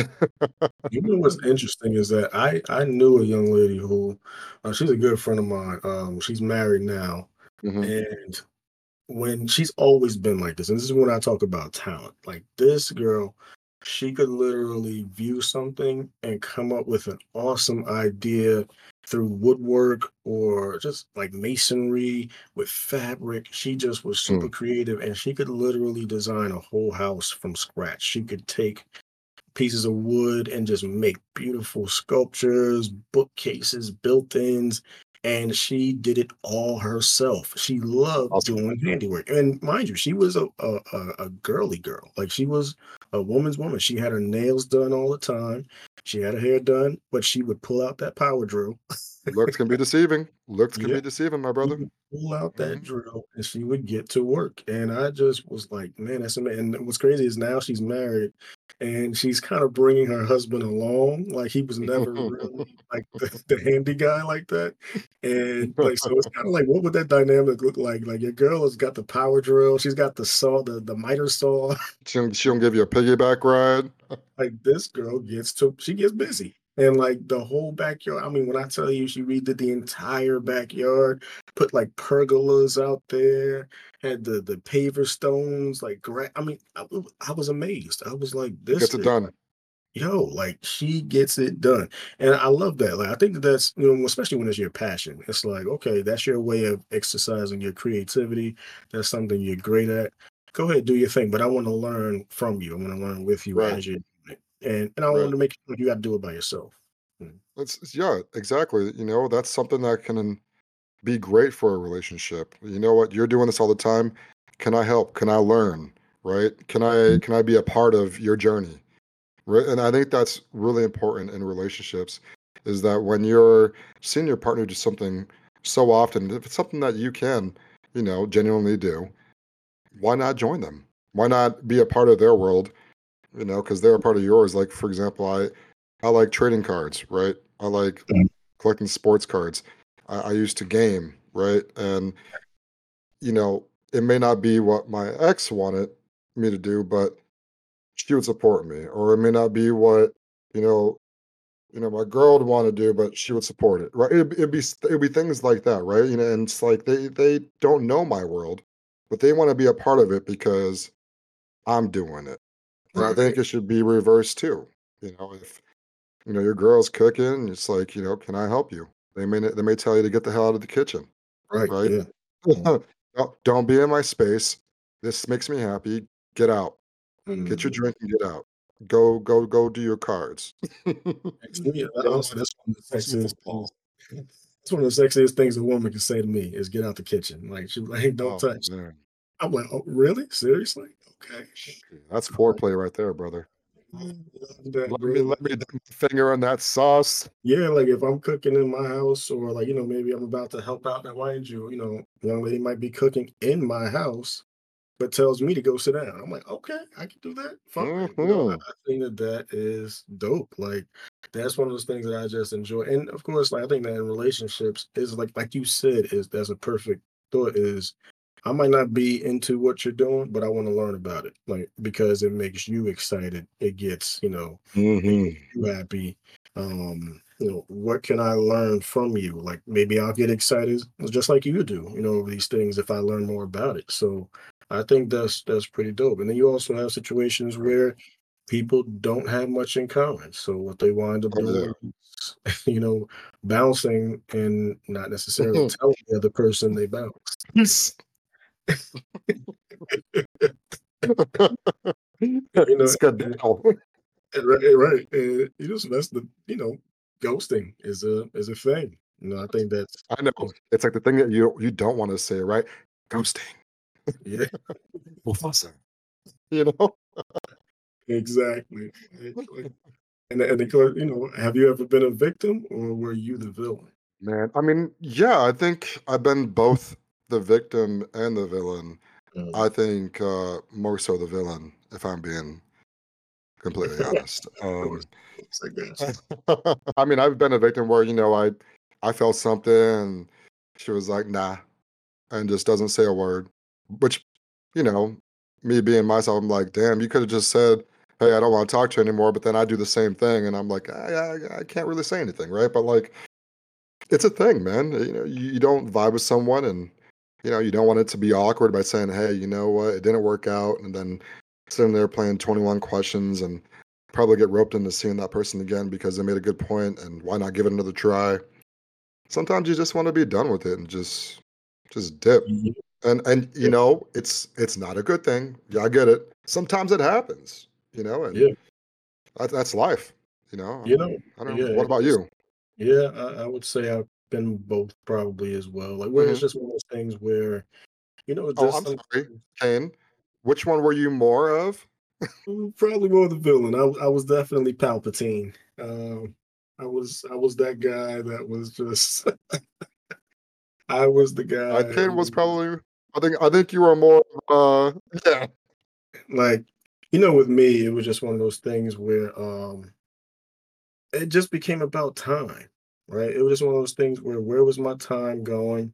What's interesting is that I knew a young lady who, she's a good friend of mine. She's married now, Mhm, and when she's always been like this, and this is when I talk about talent. Like, this girl, she could literally view something and come up with an awesome idea through woodwork or just like masonry with fabric. She just was super mm. creative, and she could literally design a whole house from scratch. She could take pieces of wood and just make beautiful sculptures, bookcases, built-ins, and she did it all herself. She loved Awesome. doing handiwork, and mind you, she was a girly girl. Like, she was a woman's woman. She had her nails done all the time. She had her hair done, but she would pull out that power drill. Looks can be deceiving. Looks can Yeah, be deceiving, my she brother. would pull out that Mhm. drill and she would get to work. And I just was like, man, that's amazing. And what's crazy is now she's married and she's kind of bringing her husband along. Like, he was never really like the handy guy like that. And like, so it's kind of like, what would that dynamic look like? Like, your girl has got the power drill, she's got the saw, the miter saw. She don't give you a piggyback ride. Like, this girl she gets busy. And like the whole backyard, I mean, when I tell you she redid the entire backyard, put like pergolas out there, had the paver stones, like, I mean, I was amazed. I was like, this Gets it is done. yo, like, she gets it done. And I love that. Like, I think that's, especially when it's your passion. It's like, okay, that's your way of exercising your creativity. That's something you're great at. Go ahead, do your thing. But I want to learn from you. I want to learn with you Right, as you're doing it. And I want right. to make sure you got to do it by yourself. Mm. Yeah, exactly. That's something that can be great for a relationship. You know what? You're doing this all the time. Can I help? Can I learn? Right? Can I be a part of your journey? Right? And I think that's really important in relationships is that when you're seeing your partner do something so often, if it's something that you can, genuinely do, why not join them? Why not be a part of their world? Because they're a part of yours. Like, for example, I like trading cards, right? I like collecting sports cards. I used to game, right? And you know, it may not be what my ex wanted me to do, but she would support me, or it may not be what you know, my girl would want to do, but she would support it, right? It'd be things like that, right? And it's like they don't know my world, but they want to be a part of it because I'm doing it. And I think Right. it should be reversed too. If your girl's cooking, it's like, can I help you? They may tell you to get the hell out of the kitchen, Right. right? Yeah. Mm. No, don't be in my space. This makes me happy. Get out. Get your Mm. drink and get out. Go do your cards. Actually, yeah, Go honestly, that's one of the watch some Texas football. It's one of the sexiest things a woman can say to me is get out the kitchen. Like she's like, "Hey, don't Oh touch." man, I'm like, "Oh, really? Seriously? Okay." that's foreplay right there, brother. I love that, bro. Let me dip my finger in that sauce. Yeah, like if I'm cooking in my house or like, maybe I'm about to help out. Now, mind you, young lady might be cooking in my house, but tells me to go sit down. I'm like, okay, I can do that. Fine. Hmm. I think that that is dope. Like that's one of those things that I just enjoy. And of course, like I think that in relationships is like you said, is that's a perfect thought is I might not be into what you're doing, but I want to learn about it. Like because it makes you excited. It gets, it Hmm. gets you happy. What can I learn from you? Like maybe I'll get excited just like you do, over these things if I learn more about it. So I think that's pretty dope. And then you also have situations Right. where people don't have much in common. So what they wind up Oh doing is, bouncing and not necessarily yeah. telling the other person they bounce. You know, Skedaddle. right, right. And that's ghosting is a thing. I think that's I know. It's like the thing that you don't want to say, right? Ghosting. yeah, Mufasa. You know? exactly. And of course, have you ever been a victim or were you the villain? Man, I mean, yeah, I think I've been both the victim and the villain. I Mm. think more so the villain, if I'm being completely honest. Of course, I got you. I mean, I've been a victim where, I felt something and she was like, nah, and just doesn't say a word. Which, you know, me being myself, I'm like, damn, you could have just said, hey, I don't want to talk to you anymore. But then I do the same thing and I'm like, I can't really say anything, right? But like, it's a thing, man. You don't vibe with someone and, you don't want it to be awkward by saying, hey, you know what, it didn't work out. And then sitting there playing 21 questions and probably get roped into seeing that person again because they made a good point and why not give it another try? Sometimes you just want to be done with it and just dip. Mhm. And Yeah, it's not a good thing. Yeah, I get it. Sometimes it happens, and yeah, that's life, you know. I don't know. yeah. What about you? Yeah, I would say I've been both probably as well. Like where it's Hmm. just one of those things where, Oh, just I'm some sorry, Kane. Which one were you more of? probably more the villain. I was definitely Palpatine. I was that guy that was just I was the guy Kane was who was probably. I think you were more. Yeah. like, with me, it was just one of those things where it just became about time, right? It was just one of those things where was my time going?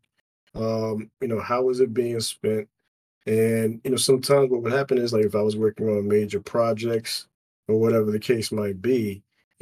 How was it being spent? And sometimes what would happen is like if I was working on major projects or whatever the case might be,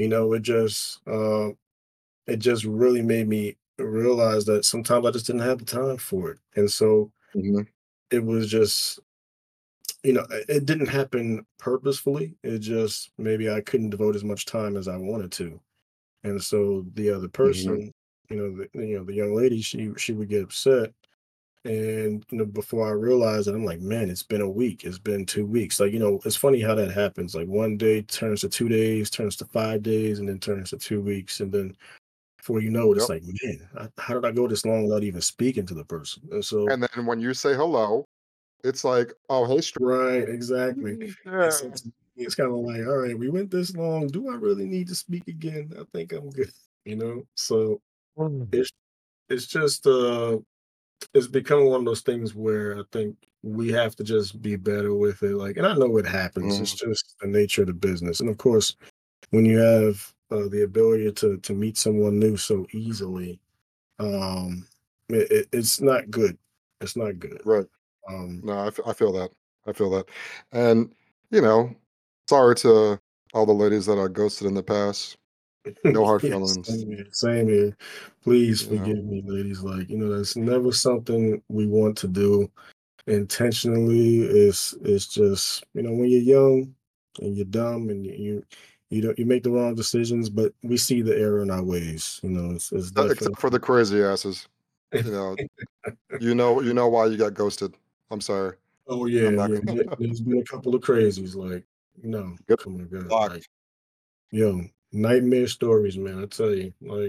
it just really made me realize that sometimes I just didn't have the time for it. And so Hmm. it was just, it didn't happen purposefully. It just maybe I couldn't devote as much time as I wanted to. And so the other Hmm. person, the young lady, she would get upset. And before I realized it, I'm like, man, it's been a week. It's been 2 weeks. Like, it's funny how that happens. Like one day turns to 2 days, turns to 5 days, and then turns to 2 weeks. And then before you know it, it's Yep. like, man, how did I go this long without even speaking to the person? And so, And then when you say hello, it's like, oh, hey, right, exactly. And yeah. so to me, it's kind of like, all right, we went this long. Do I really need to speak again? I think I'm good. So Mm. it's it's just it's becoming one of those things where I think we have to just be better with it. Like, and I know it happens. It's Mm. just the nature of the business. And of course, when you have the ability to meet someone new so easily, um, it's not good. It's not good. Right. Um, No, I feel that. I feel that. And, you know, sorry to all the ladies that I ghosted in the past. No hard yes, feelings, same here. Same here. Please you know. forgive me, ladies. Like, that's never something we want to do intentionally. It's just when you're young and you're dumb and you don't you make the wrong decisions, but we see the error in our ways. It's Except for the definitely crazy asses. You know, you know why you got ghosted. I'm sorry. oh I'm yeah, not yeah. gonna There's been a couple of crazies like get come on, God, like blocked. nightmare stories, man. I tell you, like.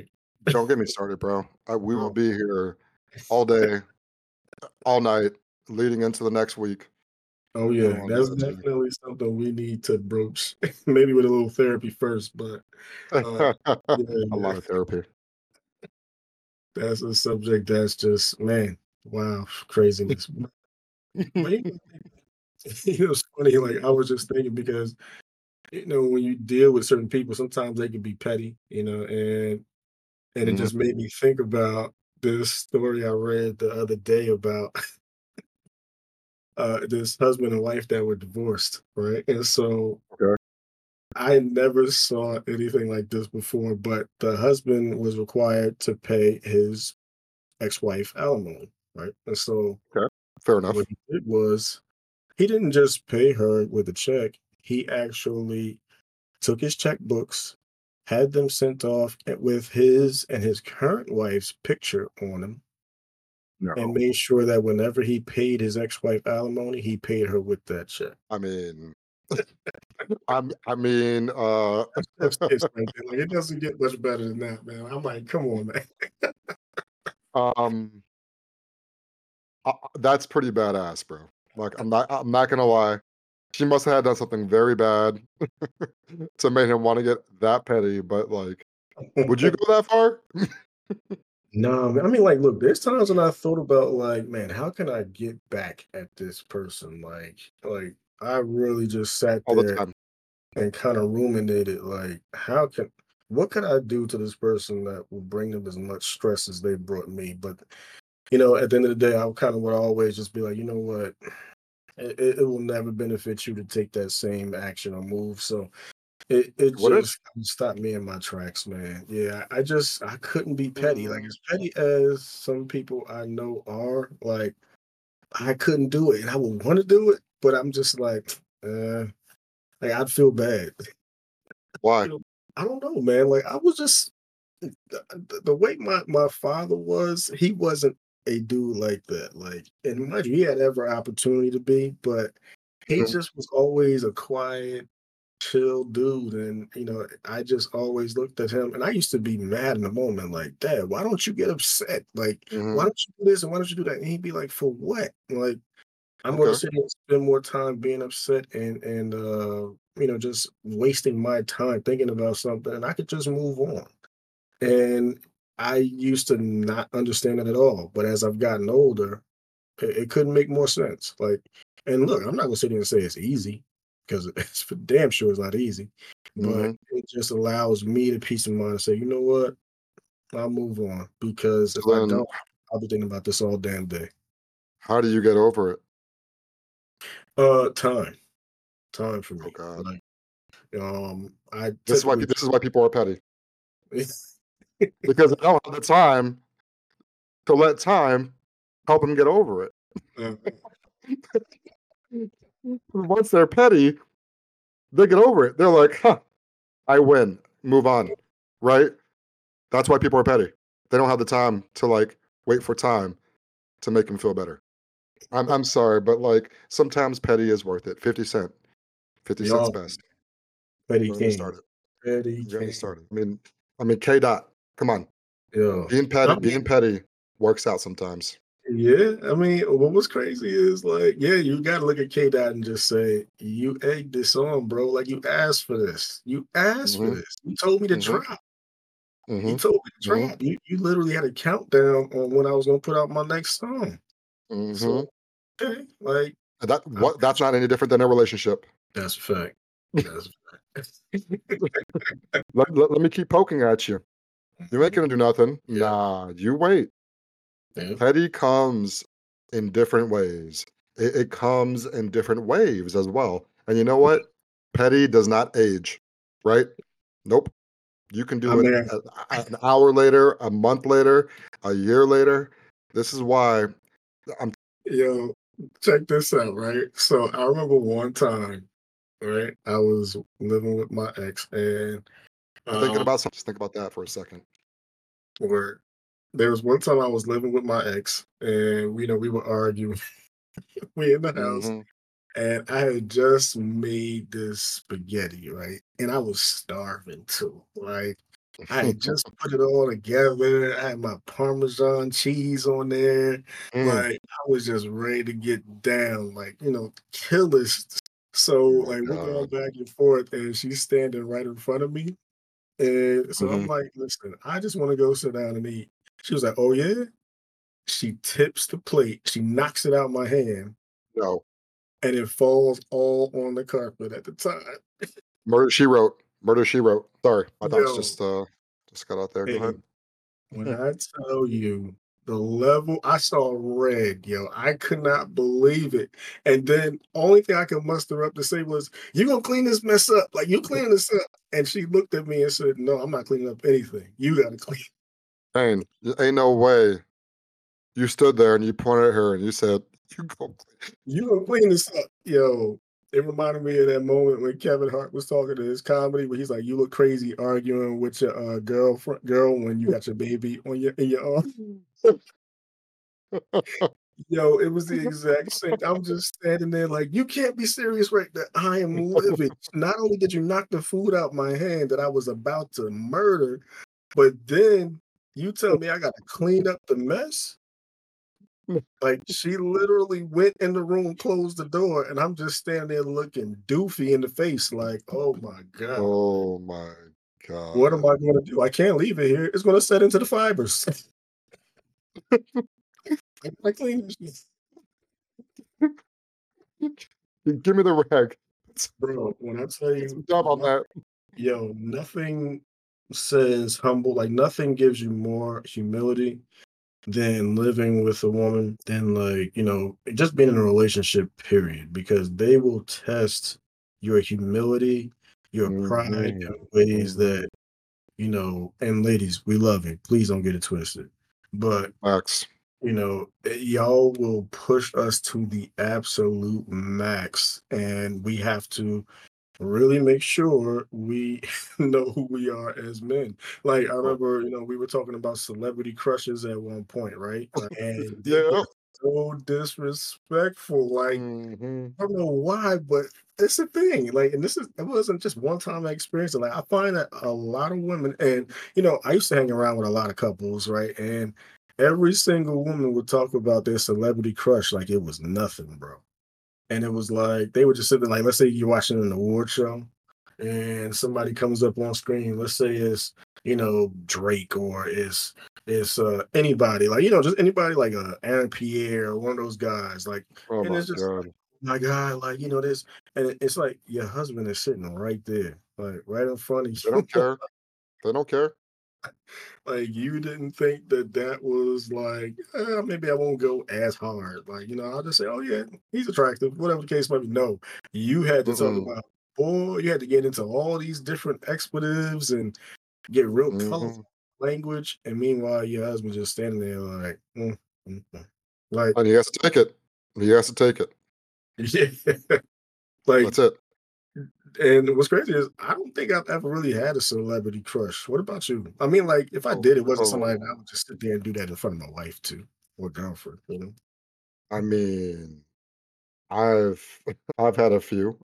Don't get me started, bro. We will Oh, be here all day, all night, leading into the next week. oh I don't yeah, want to do that's that to definitely something we need to broach, maybe with a little therapy first, but uh, you. yeah, A lot man, of therapy. that's a subject that's just man, wow, craziness. But it's funny. Like I was just thinking because when you deal with certain people, sometimes they can be petty, and it Mhm. just made me think about this story I read the other day about this husband and wife that were divorced, right? And so Okay. I never saw anything like this before, but the husband was required to pay his ex-wife alimony, right? And so Okay. Fair what enough. he did was he didn't just pay her with a check. He actually took his checkbooks, had them sent off with his and his current wife's picture on them, and No. made sure that whenever he paid his ex-wife alimony, he paid her with that check. I mean, I mean, That's chef's kiss right there. Like, it doesn't get much better than that, man. I'm like, come on, man. um, that's pretty badass, bro. Like, I'm not gonna lie. She must have done something very bad to make him want to get that petty. But like, would you go that far? No, man. I mean, like, look, there's times when I thought about, like, man, how can I get back at this person? Like I really just sat All the there time. and kind of ruminated, like, what could I do to this person that will bring them as much stress as they brought me? But at the end of the day, I kind of would always just be like, you know what? It will never benefit you to take that same action or move. So it Would it? just stopped me in my tracks, man. Yeah, I couldn't be petty. Like Mm, as petty as some people I know are, like I couldn't do it, and I would want to do it, but I'm just like I'd feel bad. why? You know, I don't know, man. Like I was just the way my father was. He wasn't a dude like that. Like, and mind you, he had every opportunity to be, but he Mhm. just was always a quiet, chill dude. And I just always looked at him, and I used to be mad in the moment, like, Dad, why don't you get upset? Like, why Mhm. don't you do this and why don't you do that? And he'd be like, for what? Like, I'm gonna Okay. sit here and spend more time being upset and just wasting my time thinking about something, and I could just move on. And I used to not understand it at all. But as I've gotten older, it couldn't make more sense. Like, and look, I'm not gonna sit here and say it's easy because it's for damn sure it's not easy. But Mhm. it just allows me the peace of mind to say, you know what, I'll move on because if So I then, don't, I'll be thinking about this all damn day. how do you get over it? Time, time for Oh me. God, Like, I typically, this is why people are petty because they don't have the time to let time help them get over it. uh, Once they're petty, they get over it. They're like, "Huh, I win. Move on." Right? That's why people are petty. They don't have the time to like wait for time to make them feel better. I'm sorry, but like sometimes petty is worth it. 50 cent. 50 cents y'all, best. Petty Don't get me King, started. Petty Don't get me King, started. I mean, K dot. Come on. yo. I Being petty works out sometimes. Yeah, I mean, what was crazy is like, yeah, you gotta look at K Dot and just say, you egged this on, bro. Like you asked for this. You asked for Mhm. this. You told me to Mhm. drop. You Mhm. told me to Mhm. drop. You literally had a countdown on when I was gonna put out my next song. So Mhm. okay, like I That's got you. not any different than a relationship. That's a fact. That's a fact. Let me keep poking at you. You ain't gonna do nothing. Yeah. Nah, you wait. Yeah. Petty comes in different ways. It comes in different waves as well. And you know what? Petty does not age, right? Nope. You can I do it mean, an hour later, a month later, a year later. This is why I'm yo, check this out, right? So I remember one time, right? I was living with my ex and thinking um about something. Just think about that for a second. where there was one time I was living with my ex and we were arguing. We in the house Mhm. and I had just made this spaghetti, right? And I was starving too. Like I had just put it all together. I had my Parmesan cheese on there. Mm, Like I was just ready to get down, like, kill this. So oh my like we're going god. back and forth, and she's standing right in front of me. And so I'm Mhm. like, listen, I just want to go sit down and eat. She was like, oh yeah. She tips the plate, she knocks it out my hand, No. and it falls all on the carpet at the time. Murder, She Wrote. Murder, She Wrote. Sorry, my thoughts Yo, just got out there. Go hey, ahead. when I tell you the level, I saw red, yo. I could not believe it. And then only thing I could muster up to say was, "You gonna clean this mess up? Like you cleaning this up?" And she looked at me and said, "No, I'm not cleaning up anything. You gotta clean. Dang, ain't no way. You stood there and you pointed at her and you said, "You go." You gonna clean this up, yo." It reminded me of that moment when Kevin Hart was talking to his comedy, where he's like, "You look crazy arguing with your girl when you got your baby on your in your arm." Yo, it was the exact same. I'm just standing there like, "You can't be serious right now. I am livid. Not only did you knock the food out my hand that I was about to murder, but then you tell me I gotta clean up the mess?" Like, she literally went in the room, closed the door, and I'm just standing there looking doofy in the face like, "Oh my god. Oh my What am god. I gonna do? I can't leave it here. It's gonna set into the fibers." I gotta clean this. Give me the rag. Bro, when I tell Put you, some dub on that. yo, nothing says humble, like nothing gives you more humility than living with a woman, than like, just being in a relationship, period, because they will test your humility, your pride Mhm, in ways mhm. that, and ladies, we love you. Please don't get it twisted. But, Facts. y'all will push us to the absolute max, and we have to really make sure we know who we are as men. Like I Right. remember, we were talking about celebrity crushes at one point, right? And they were Yeah. so disrespectful. Like Mhm. I don't know why, but it's a thing. Like, and it wasn't just one time I experienced it. Like I find that a lot of women, and I used to hang around with a lot of couples, right? And every single woman would talk about their celebrity crush like it was nothing, bro. And it was like they would just sit there, like, let's say you're watching an award show and somebody comes up on screen. Let's say it's, Drake, or it's anybody, like, just anybody like Aaron Pierre or one of those guys. Like, Oh and my it's just like, god. my God, like, this, and it's like your husband is sitting right there, like right in front of They you. don't care. They don't care. Like you didn't think that that was like, maybe I won't go as hard. Like, I'll just say, oh yeah, he's attractive, whatever the case might be. No, you had to talk Mm-mm. about, boy, you had to get into all these different expletives and get real colorful Mhm. language. And meanwhile, your husband just standing there like, like, And he has to take it. He has to take it. yeah, like, That's it. and what's crazy is I don't think I've ever really had a celebrity crush. What about you? I mean, like, if I Oh, did, it wasn't somebody that I oh. would just sit there and do that in front of my wife too, or girlfriend. I mean, I've I've had a few.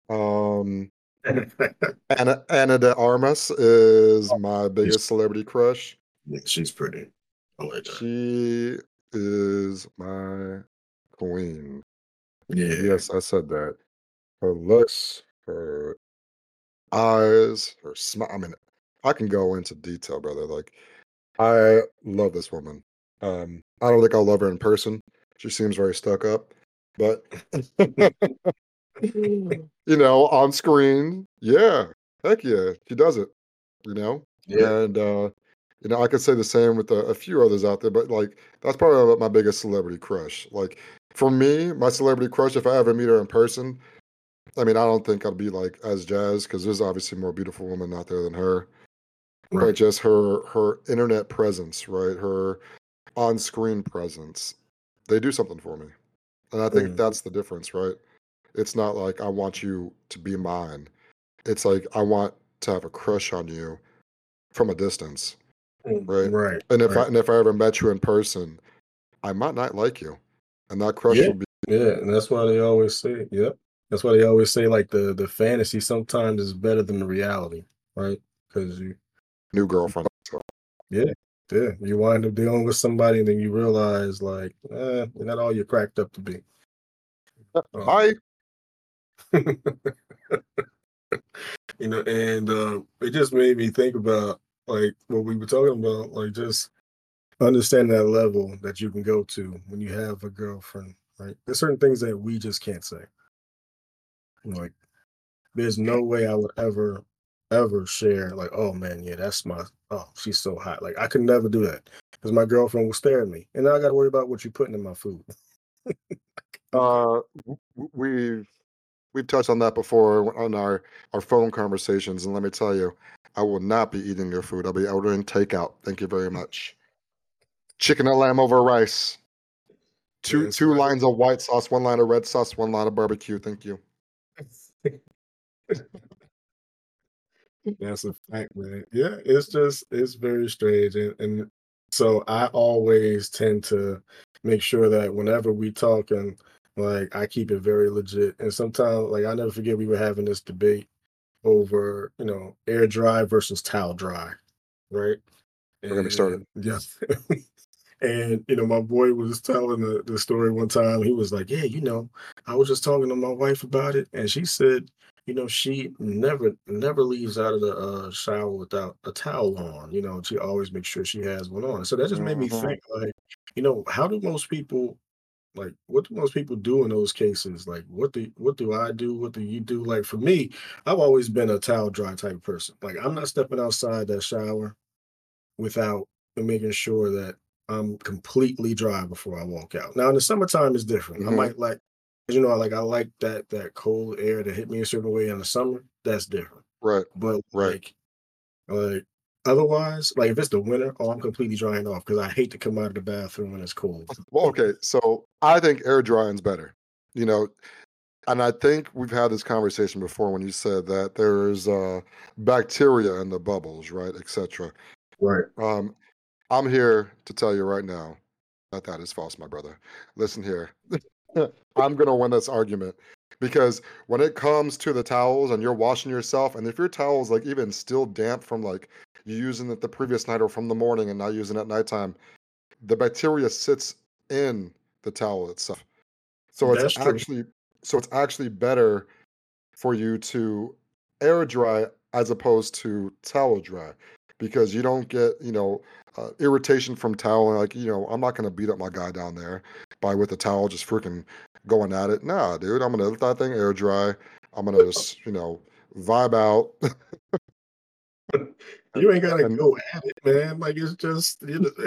Anna de Armas is my She's biggest celebrity crush. yeah, she's pretty. I like that. She is my queen. Yeah. Yes, I said that. Her looks, her eyes, her smile. I mean, I can go into detail, brother. Like, I love this woman. I don't think I'll love her in person. She seems very stuck up, but on screen, yeah, heck yeah, she does it. You know, Yeah. and I could say the same with a few others out there, but like that's probably my biggest celebrity crush. Like for me, my celebrity crush, if I ever meet her in person, I mean, I don't think I'd be like as jazzed because there's obviously more beautiful women out there than her. But Right. just her internet presence, right? Her on-screen presence, they do something for me. And I think Mm, that's the difference, right? It's not like I want you to be mine. It's like I want to have a crush on you from a distance, right? right. And if I Right. and if I ever met you in person, I might not like you. And that crush Yeah. will be Yeah. And that's why they always say, yep. That's why they always say like the fantasy sometimes is better than the reality, right? Because you new girlfriend. Yeah, yeah. You wind up dealing with somebody, and then you realize, like, you're not all you're cracked up to be. Um, Bye. and it just made me think about like what we were talking about, like just understand that level that you can go to when you have a girlfriend, right? There's certain things that we just can't say. Like, there's no way I would ever share, like, oh man, yeah, that's my, oh, she's so hot. Like, I could never do that because my girlfriend will stare at me. And now I got to worry about what you're putting in my food. Uh, we've touched on that before on our phone conversations, and let me tell you, I will not be eating your food. I'll be ordering takeout. Thank you very much. Chicken and lamb over rice. Two And so two lines of white sauce, one line of red sauce, one line of barbecue. Thank you. that's a fact, man. Yeah, it's very strange. And so I always tend to make sure that whenever we talk and like I keep it very legit. And sometimes like I never forget we were having this debate over, air dry versus towel dry, right? Don't get me started. And yes. And my boy was telling the story one time. He was like, "Yeah, I was just talking to my wife about it, and she said, she never leaves out of the shower without a towel on. She always makes sure she has one on." So that just made me Mhm. think, like, how do most people like what do most people do in those cases? Like, what do I do? What do you do? Like for me, I've always been a towel dry type person. Like I'm not stepping outside that shower without making sure that I'm completely dry before I walk out. Now in the summertime it's different. I Mhm. might like, 'cause, I like that cold air to hit me a certain way in the summer. That's different. Right. But Right. like otherwise, like if it's the winter, oh, I'm completely drying off because I hate to come out of the bathroom when it's cold. Well, okay. So I think air drying's better. You know, and I think we've had this conversation before when you said that there's bacteria in the bubbles, right, etc. Right. Um, I'm here to tell you right now that that is false, my brother. Listen here. I'm gonna win this argument because when it comes to the towels and you're washing yourself, and if your towel is like even still damp from like you using it the previous night or from the morning and now using it at nighttime, the bacteria sits in the towel itself. So it's That's true. actually it's actually better for you to air dry as opposed to towel dry because you don't get, irritation from towel. Like, I'm not going to beat up my guy down there by with a towel just freaking going at it. Nah, dude, I'm going to let that thing air dry. I'm going to just, vibe out. You ain't gotta and go at it, man. Like it's just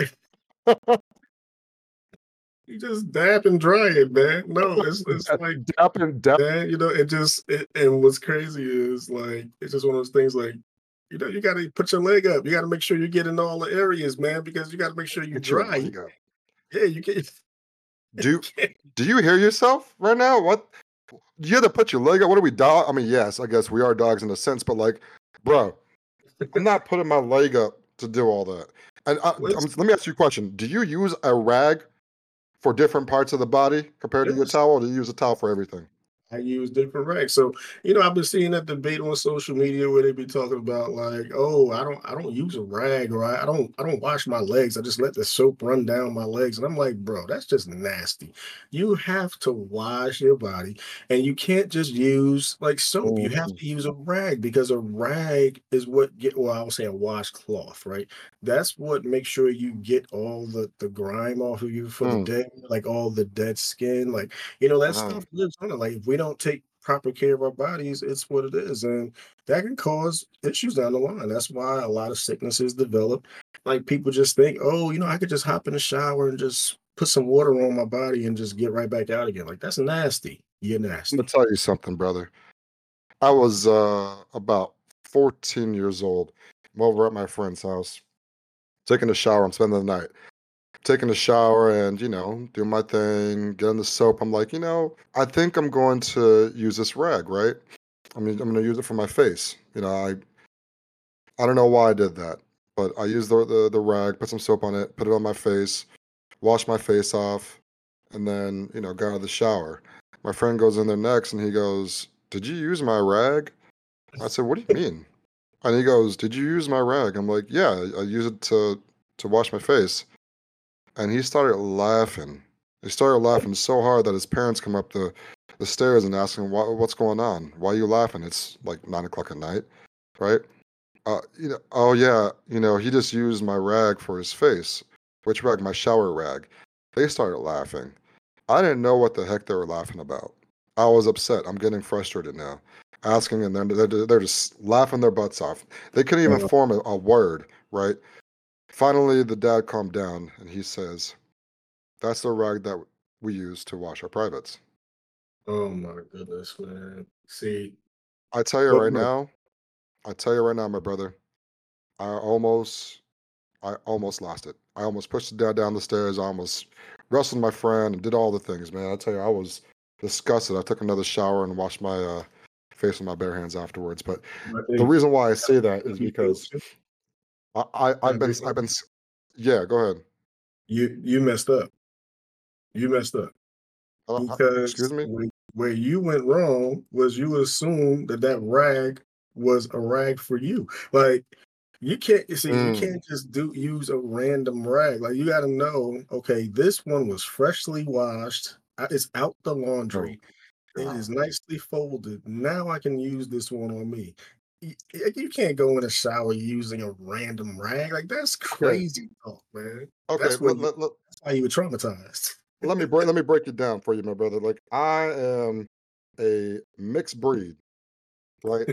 you just dab and dry it, man. No, it's like dap and dap. man, and what's crazy is like it's just one of those things like, you gotta put your leg up. You gotta make sure you get in all the areas, man, because you gotta make sure you're Get your dry. leg up. Yeah, you can't, you Do can't do you hear yourself right now? What? You have to put your leg up. What are we, dog? I mean, yes, I guess we are dogs in a sense, but like, bro, I'm not putting my leg up to do all that. And let's let me ask you a question. Do you use a rag for different parts of the body compared to your yes. towel, or do you use a towel for everything? I use different racks. So, I've been seeing that debate on social media where they be talking about like, oh, I don't use a rag or I don't wash my legs. I just let the soap run down my legs. And I'm like, bro, that's just nasty. You have to wash your body and you can't just use like soap. You have Mhm. to use a rag because a rag is what I would say a washcloth, right? That's what makes sure you get all the grime off of you for the Mm, day, like all the dead skin, like that mm. stuff lives on it. Like if we don't take proper care of our bodies, it's what it is. And that can cause issues down the line. That's why a lot of sicknesses develop. Like people just think, oh, I could just hop in the shower and just put some water on my body and just get right back out again. Like that's nasty. You're I'm gonna nasty. tell you something, brother. I was about 14 years old. I'm over at my friend's house, taking a shower. I'm spending the night. Taking a shower and, doing my thing, getting the soap. I'm like, I think I'm going to use this rag, right? I mean, I'm going to use it for my face. I don't know why I did that, but I used the rag, put some soap on it, put it on my face, washed my face off, and then, got out of the shower. My friend goes in there next and he goes, "Did you use my rag?" I said, "What do you mean?" And he goes, "Did you use my rag?" I'm like, "Yeah, I use it to to wash my face, and he started laughing. He started laughing so hard that his parents come up the stairs and ask him, "What's going on? Why are you laughing? It's like 9 o'clock at night, right?" Oh yeah, he just used my rag for his face. Which rag? My shower rag. They started laughing. I didn't know what the heck they were laughing about. I was upset. I'm getting frustrated now. Asking, and then they're just laughing their butts off. They couldn't even Uh, form a word, right? Finally, the dad calmed down and he says, "That's the rag that we use to wash our privates." oh my goodness, man. See, I tell you but right look, now, I tell you right now, my brother, I almost I almost lost it. I almost pushed the dad down the stairs. I almost wrestled my friend and did all the things, man. I tell you, I was disgusted. I took another shower and washed my face with my bare hands afterwards. But my the thing, reason why I say that is you feel because too? Can I I've been agree with I've you? been yeah. Go ahead. You messed up. You messed up Excuse because me. where you went wrong was you assumed that that rag was a rag for you. Like you can't you see you Mm. can't just do use a random rag. Like you got to know, okay, this one was freshly washed. It's out the Oh laundry. It is God. nicely folded. Now I can use this one on me. You can't go in a shower using a random rag. Like that's Okay. crazy talk, man. Okay. That's why you were traumatized. Let me break it down for you, my brother. Like I am a mixed breed, right?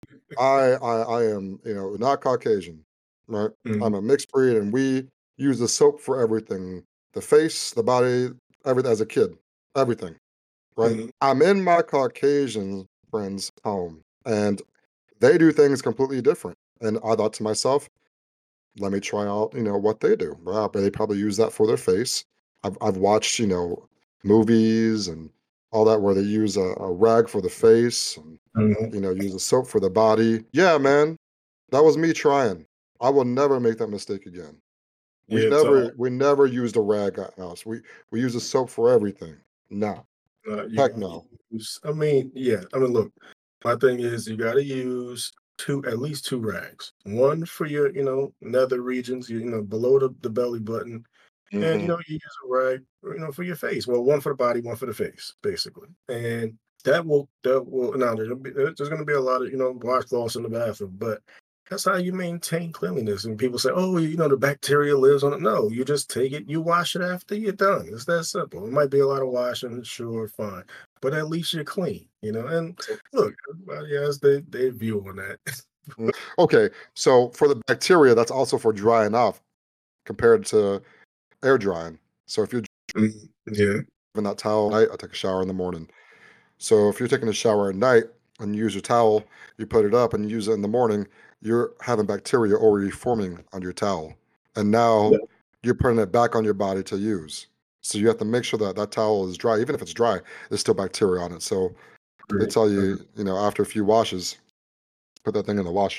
I am, not Caucasian, right? I'm Mhm, a mixed breed, and we use the soap for everything, the face, the body, everything. As a kid, everything, right? mhm, I'm in my Caucasian friend's home, and they do things completely different. And I thought to myself, let me try out, what they do. Well, they probably use that for their face. I've watched, movies and all that where they use a rag for the face and mhm. use a soap for the body. Yeah, man, that was me trying. I will never make that mistake again. We Yeah, never talk. we never used a rag at house. We use a soap for everything. No. You Heck gotta no. use. I mean, yeah. I mean, look. My thing is, you gotta use at least two rags. One for your, nether regions, below the belly button, and Hmm. you use a rag, for your face. Well, one for the body, one for the face, basically. And that will. Now there's gonna be a lot of washcloths in the bathroom, but that's how you maintain cleanliness. And people say, oh, the bacteria lives on it. No, you just take it, you wash it after you're done. It's that simple. It might be a lot of washing, sure, fine, but at least you're clean. And look, everybody has their view on that. Okay, so for the bacteria, that's also for drying off compared to air drying. So if you're Mhm. Yeah. in that towel at night, I take a shower in the morning. So if you're taking a shower at night and you use your towel, you put it up and you use it in the morning, you're having bacteria already forming on your towel. And now you're putting it back on your body to use. So you have to make sure that that towel is dry. Even if it's dry, there's still bacteria on it. So they Great. tell you, after a few washes, put that thing in the wash.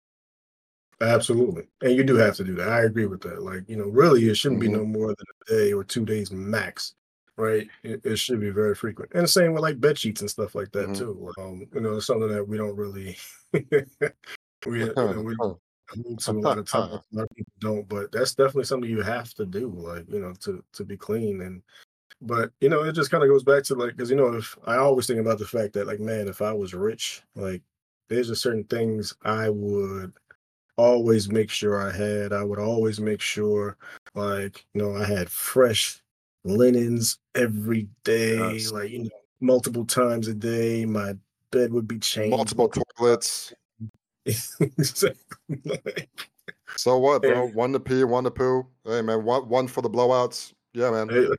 Absolutely. And you do have to do that. I agree with that. Like, really, it shouldn't be Hmm. no more than a day or 2 days max, right? It should be very frequent. And the same with like bed sheets and stuff like that Hmm. too. It's something that we don't really we don't hold to a lot of times. A lot of people don't, but that's definitely something you have to do, like, to be clean. And but it just kind of goes back to like, because if I always think about the fact that, like, man, if I was rich, like there's just certain things I would always make sure I had. I would always make sure, like, I had fresh linens every day, Yes. like, multiple times a day. My bed would be changed Multiple multiple toilets. times. Exactly. So what, bro? And, One to pee, one to poo. Hey, man, one for the blowouts. Yeah, man. eh,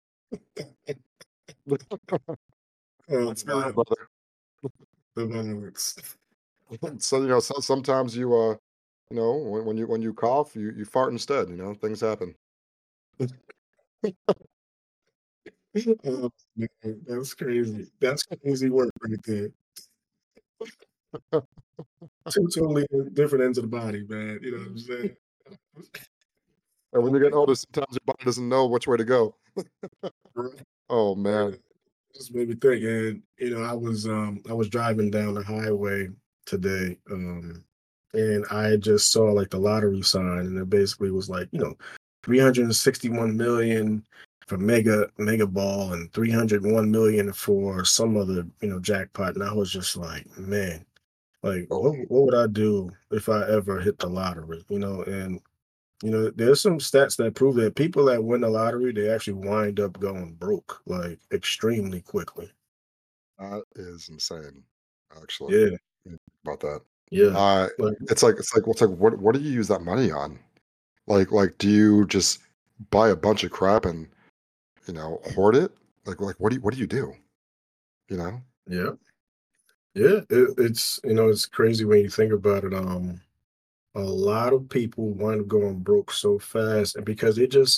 oh, That's live, God, brother. the moments. So sometimes you when you cough, you fart instead. Things happen. Oh, man, that's crazy. That's crazy work right there. Two totally different ends of the body, man. You know what I'm saying? And when you get older, sometimes your body doesn't know which way to go. Right. Oh And man. it just made me think. And I was driving down the highway today, and I just saw like the lottery sign, and it basically was like 361 million for mega ball and 301 million for some other jackpot, and I was just like, man, like Oh, what would I do if I ever hit the lottery? And there's some stats that prove that people that win the lottery, they actually wind up going broke like extremely quickly. that is insane, actually, Yeah, about that. yeah. Uh, Like, it's like, what do you use that money on? Like, do you just buy a bunch of crap and, hoard it? Like, what do you do? You know? yeah, yeah. It's crazy when you think about it. A lot of people wind up going broke so fast, and because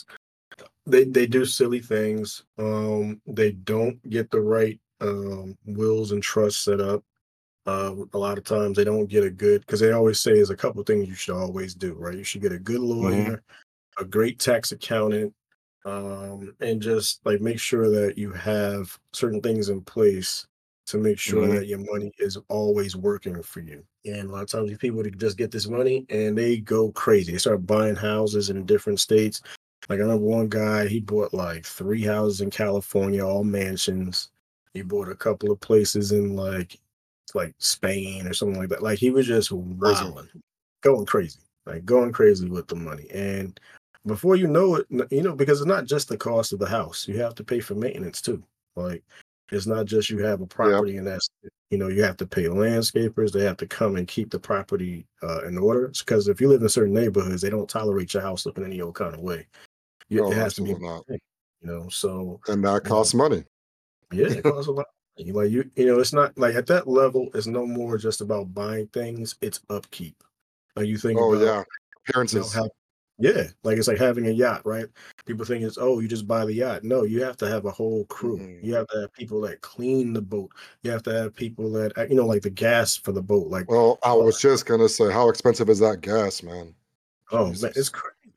they do silly things. They don't get the right wills and trusts set up. A lot of times they don't get a good, because they always say there's a couple things you should always do, right? You should get a good Mhm, lawyer, a great tax accountant, and just like make sure that you have certain things in place to make sure mhm. that your money is always working for you. And a lot of times these people, they just get this money and they go crazy. They start buying houses in different states. Like I remember one guy, he bought like three houses in California, all mansions. He bought a couple of places in like Spain or something like that. Like he was just Crazy. wilding, going crazy, like going crazy with the money. And before you know it, because it's not just the cost of the house, you have to pay for maintenance too. Like it's not just you have a Yep. property and you have to pay landscapers. They have to come and keep the property in order. Because if you live in certain neighborhoods, they don't tolerate your house looking any old kind of way. It No, has to be, absolutely not. so And that um, costs money. yeah, it costs a lot. Like it's not like at that level, it's no more just about buying things, it's upkeep. Like you think Oh, about, yeah. Appearances. how yeah, like it's like having a yacht, right? People think it's, oh, you just buy the yacht. No, you have to have a whole crew. Mm. You have to have people that clean the boat. You have to have people that like the gas for the boat. Like, Well, I uh, was just gonna say, how expensive is that gas, man? oh man, it's Jesus. crazy.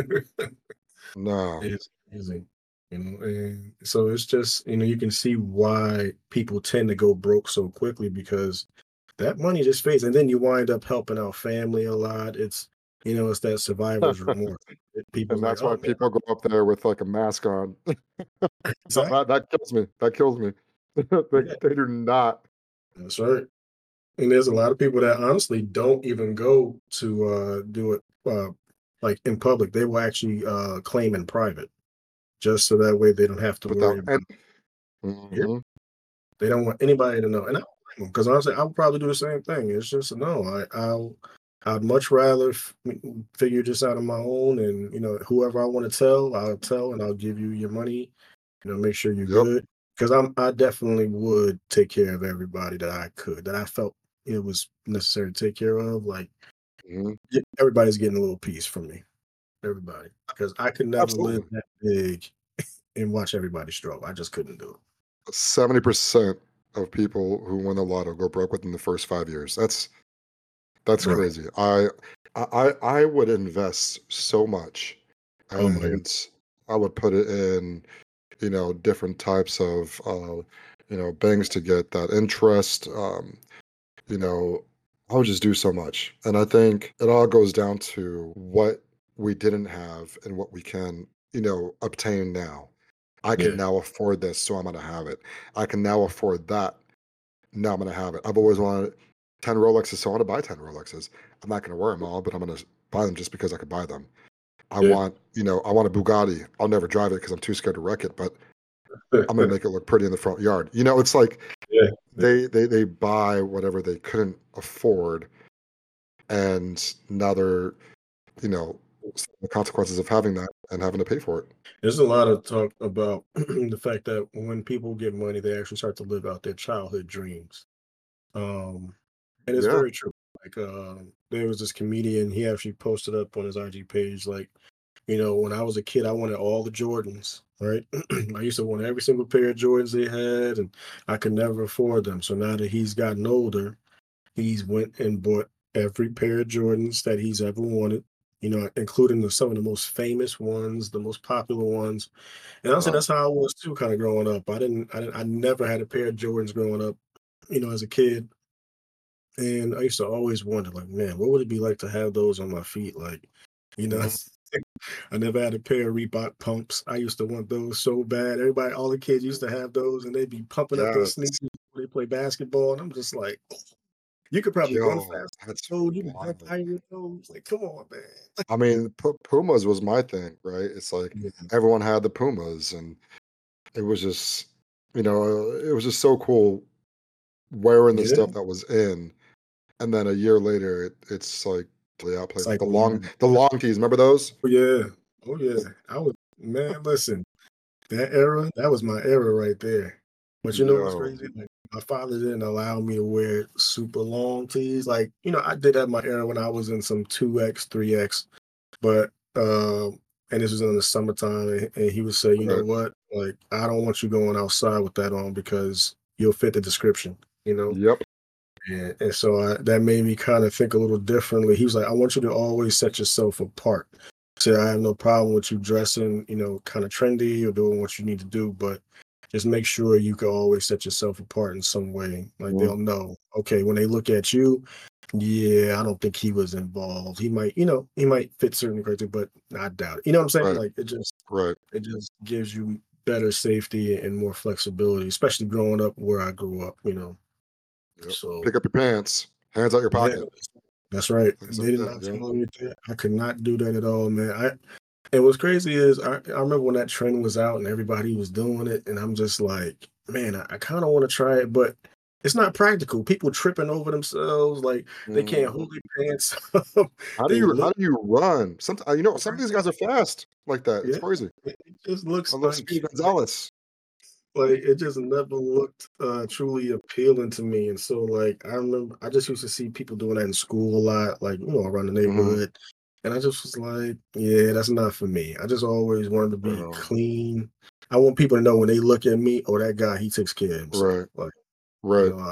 No. It's amazing. And so it's just, you can see why people tend to go broke so quickly, because that money just fades. And then you wind up helping out family a lot. It's that survivor's remorse. People's And like, that's why oh man, people go up there with, like, a mask on. No, exactly. that kills me. That kills me. They Yeah, they do not. that's right. And there's a lot of people that honestly don't even go to do it like in public. They will actually claim in private, just so that way they don't have to worry Without about. and Yeah, Mhm. they don't want anybody to know. And I don't blame them, because honestly, I would probably do the same thing. It's just no. I'd much rather figure this out on my own, and whoever I want to tell, I'll tell, and I'll give you your money. Make sure you're Yep. good, because I definitely would take care of everybody that I could, that I felt it was necessary to take care of. Like Mhm. everybody's getting a little piece from me, everybody, because I could never live Absolutely. that big and watch everybody struggle. I just couldn't do 70% of people who win the lotto go broke within the first 5 years. That's it. Right. crazy. I would invest so much, Oh my god. and I would put it in, different types of, banks to get that interest. You know, I would just do so much. And I think it all goes down to what we didn't have and what we can, obtain now. I can Yeah. now afford this, so I'm going to have it. I can now afford that. Now I'm going to have it. I've always wanted 10 Rolexes, so I want to buy 10 Rolexes. I'm not going to wear them all, but I'm going to buy them just because I could buy them. Yeah. I want a Bugatti. I'll never drive it because I'm too scared to wreck it, but I'm going to make it look pretty in the front yard. It's like Yeah. Yeah. they buy whatever they couldn't afford, and now they're, you know, the consequences of having that and having to pay for it. There's a lot of talk about the fact that when people get money, they actually start to live out their childhood dreams. Um, and it's Yeah. very true. Like, there was this comedian, he actually posted up on his IG page, like, when I was a kid, I wanted all the Jordans, right? I used to want every single pair of Jordans they had, and I could never afford them. So now that he's gotten older, he's went and bought every pair of Jordans that he's ever wanted, including some of the most famous ones, the most popular ones. And honestly, Wow. that's how I was too, kind of growing up. I never had a pair of Jordans growing up, as a kid. And I used to always wonder, like, man, what would it be like to have those on my feet? Like, you know, Mhm. I never had a pair of Reebok pumps. I used to want those so bad. Everybody, all the kids used to have those, and they'd be pumping up their Yes. sneakers when they play basketball. And I'm just like, "Oh, you could probably run Yo, fast. that's Oh, you can jump wild. higher with those. Like, come on, man." I mean, Pumas was my thing, right? It's like Yeah, everyone had the Pumas, and it was just, it was just so cool wearing the yeah. stuff that was in, and then a year later, it's like totally outplayed. It's Like like, yeah, the long keys, remember those? oh yeah, oh yeah. I was man. Listen, that era, that was my era right there. But you know what's Yo, crazy? Like, my father didn't allow me to wear super long tees. Like, I did have my era when I was in some 2X, 3X, but and this was in the summertime, and he would say, you know right. what? Like, I don't want you going outside with that on because you'll fit the description, you know? Yep. And so that made me kind of think a little differently. He was like, I want you to always set yourself apart. So I have no problem with you dressing, kind of trendy or doing what you need to do, but just make sure you can always set yourself apart in some way. Like Mhm. they'll know, okay, when they look at you, yeah, I don't think he was involved. He might fit certain criteria, but I doubt it. You know what I'm saying? Right. Like Right. it just gives you better safety and more flexibility, especially growing up where I grew up. Yep. So Pick up your pants, hands out your yeah, pocket, that's right. things They like did that. not Yeah. tell me that. I could not do that at all, man. And what's crazy is I remember when that trend was out and everybody was doing it, and I'm just like, man, I kind of want to try it, but it's not practical. People tripping over themselves, like they can't Mhm. hold their pants up. They How look do you run? Some of these guys are fast like that. It's yeah, crazy. it just I looks love like Speedy Gonzalez. it just never looked truly appealing to me. And so like I remember I just used to see people doing that in school a lot, like around the Mhm. neighborhood. And I just was like, yeah, that's not for me. I just always wanted to be Bro. clean. I want people to know when they look at me, oh, that guy, he takes care of himself. Right. Like, you Right. know,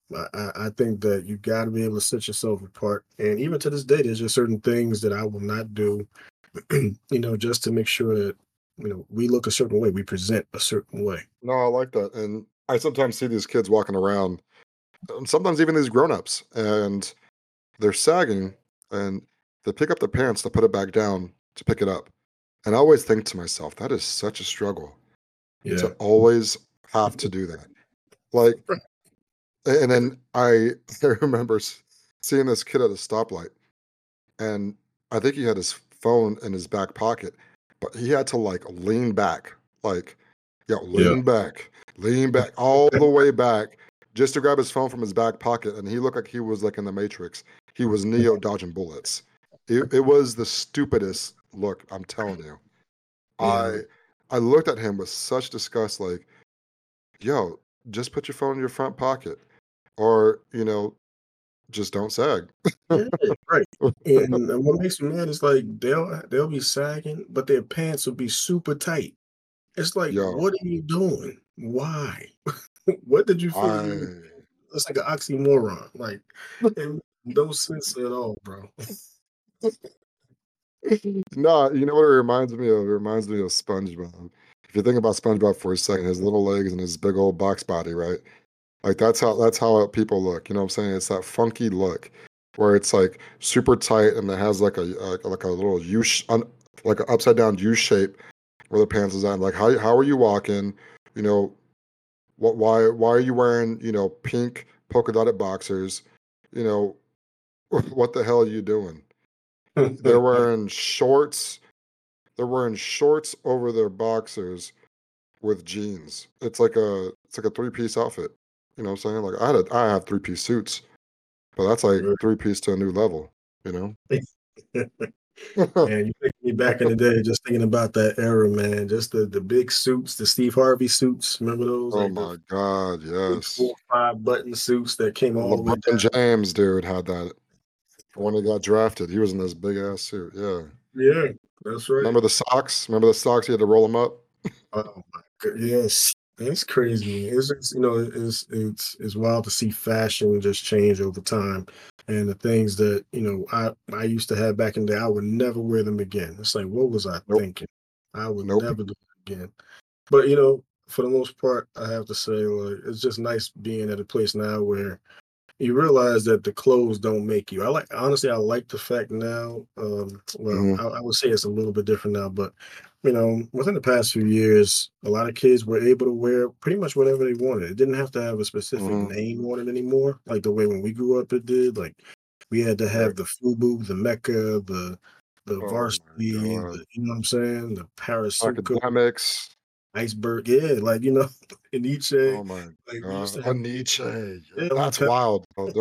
I think that you got to be able to set yourself apart. And even to this day, there's just certain things that I will not do, just to make sure that, we look a certain way, we present a certain way. No, I like that. And I sometimes see these kids walking around, sometimes even these grown-ups, and they're sagging and they pick up their pants to put it back down to pick it up. And I always think to myself, that is such a struggle to Yeah. always have to do that. Like, and then I remember seeing this kid at a stoplight, and I think he had his phone in his back pocket, but he had to like lean back, like, yeah, Yeah. lean back, all the way back, just to grab his phone from his back pocket. And he looked like he was like in the Matrix. He was Neo dodging bullets. It was the stupidest look, I'm telling you. Yeah. I looked at him with such disgust, like, yo, just put your phone in your front pocket, or just don't sag. Yeah, right. And what makes me mad is like they'll be sagging, but their pants will be super tight. It's like, Yo, what are you doing? Why? What did you feel you? I It's like an oxymoron. Like, it makes no sense at all, bro. no, you know what it reminds me of? It reminds me of SpongeBob. If you think about SpongeBob for a second, his little legs and his big old box body, right? Like that's how people look. You know what I'm saying? It's that funky look where it's like super tight and it has like a little like an upside down U shape where the pants is on. Like how are you walking? You know why are you wearing pink polka dotted boxers? You know what the hell are you doing? They're wearing shorts. They're wearing shorts over their boxers with jeans. It's like a three-piece outfit. You know what I'm saying? Like I have three-piece suits, but that's like three-piece to a new level, you know? Man, you take me back in the day just thinking about that era, man. Just the big suits, the Steve Harvey suits. Remember those? Oh Like the my God, big yes. 4 or 5 button suits that came all the way LeBron down. James, dude, had that when he got drafted. He was in this big ass suit. Yeah. Yeah, that's right. Remember the socks? Remember the socks? He had to roll them up. Oh my god, yes. It's crazy. It's just, it's wild to see fashion just change over time. And the things that, I used to have back in the day, I would never wear them again. It's like, what was I Nope. thinking? I would Nope. never do it again. But for the most part, I have to say, like, it's just nice being at a place now where you realize that the clothes don't make you. I like honestly, I like the fact now. Well, Mhm, I would say it's a little bit different now, but within the past few years, a lot of kids were able to wear pretty much whatever they wanted. It didn't have to have a specific mhm. name on it anymore, like the way when we grew up it did. Like we had to Right. have the FUBU, the Mecca, the Oh my varsity, god. you know what I'm saying, the Parasuka, Academics. iceberg. Yeah, like in each Oh my like we used god. to A have Nietzsche. Yeah, yeah, like that's wild. Oh,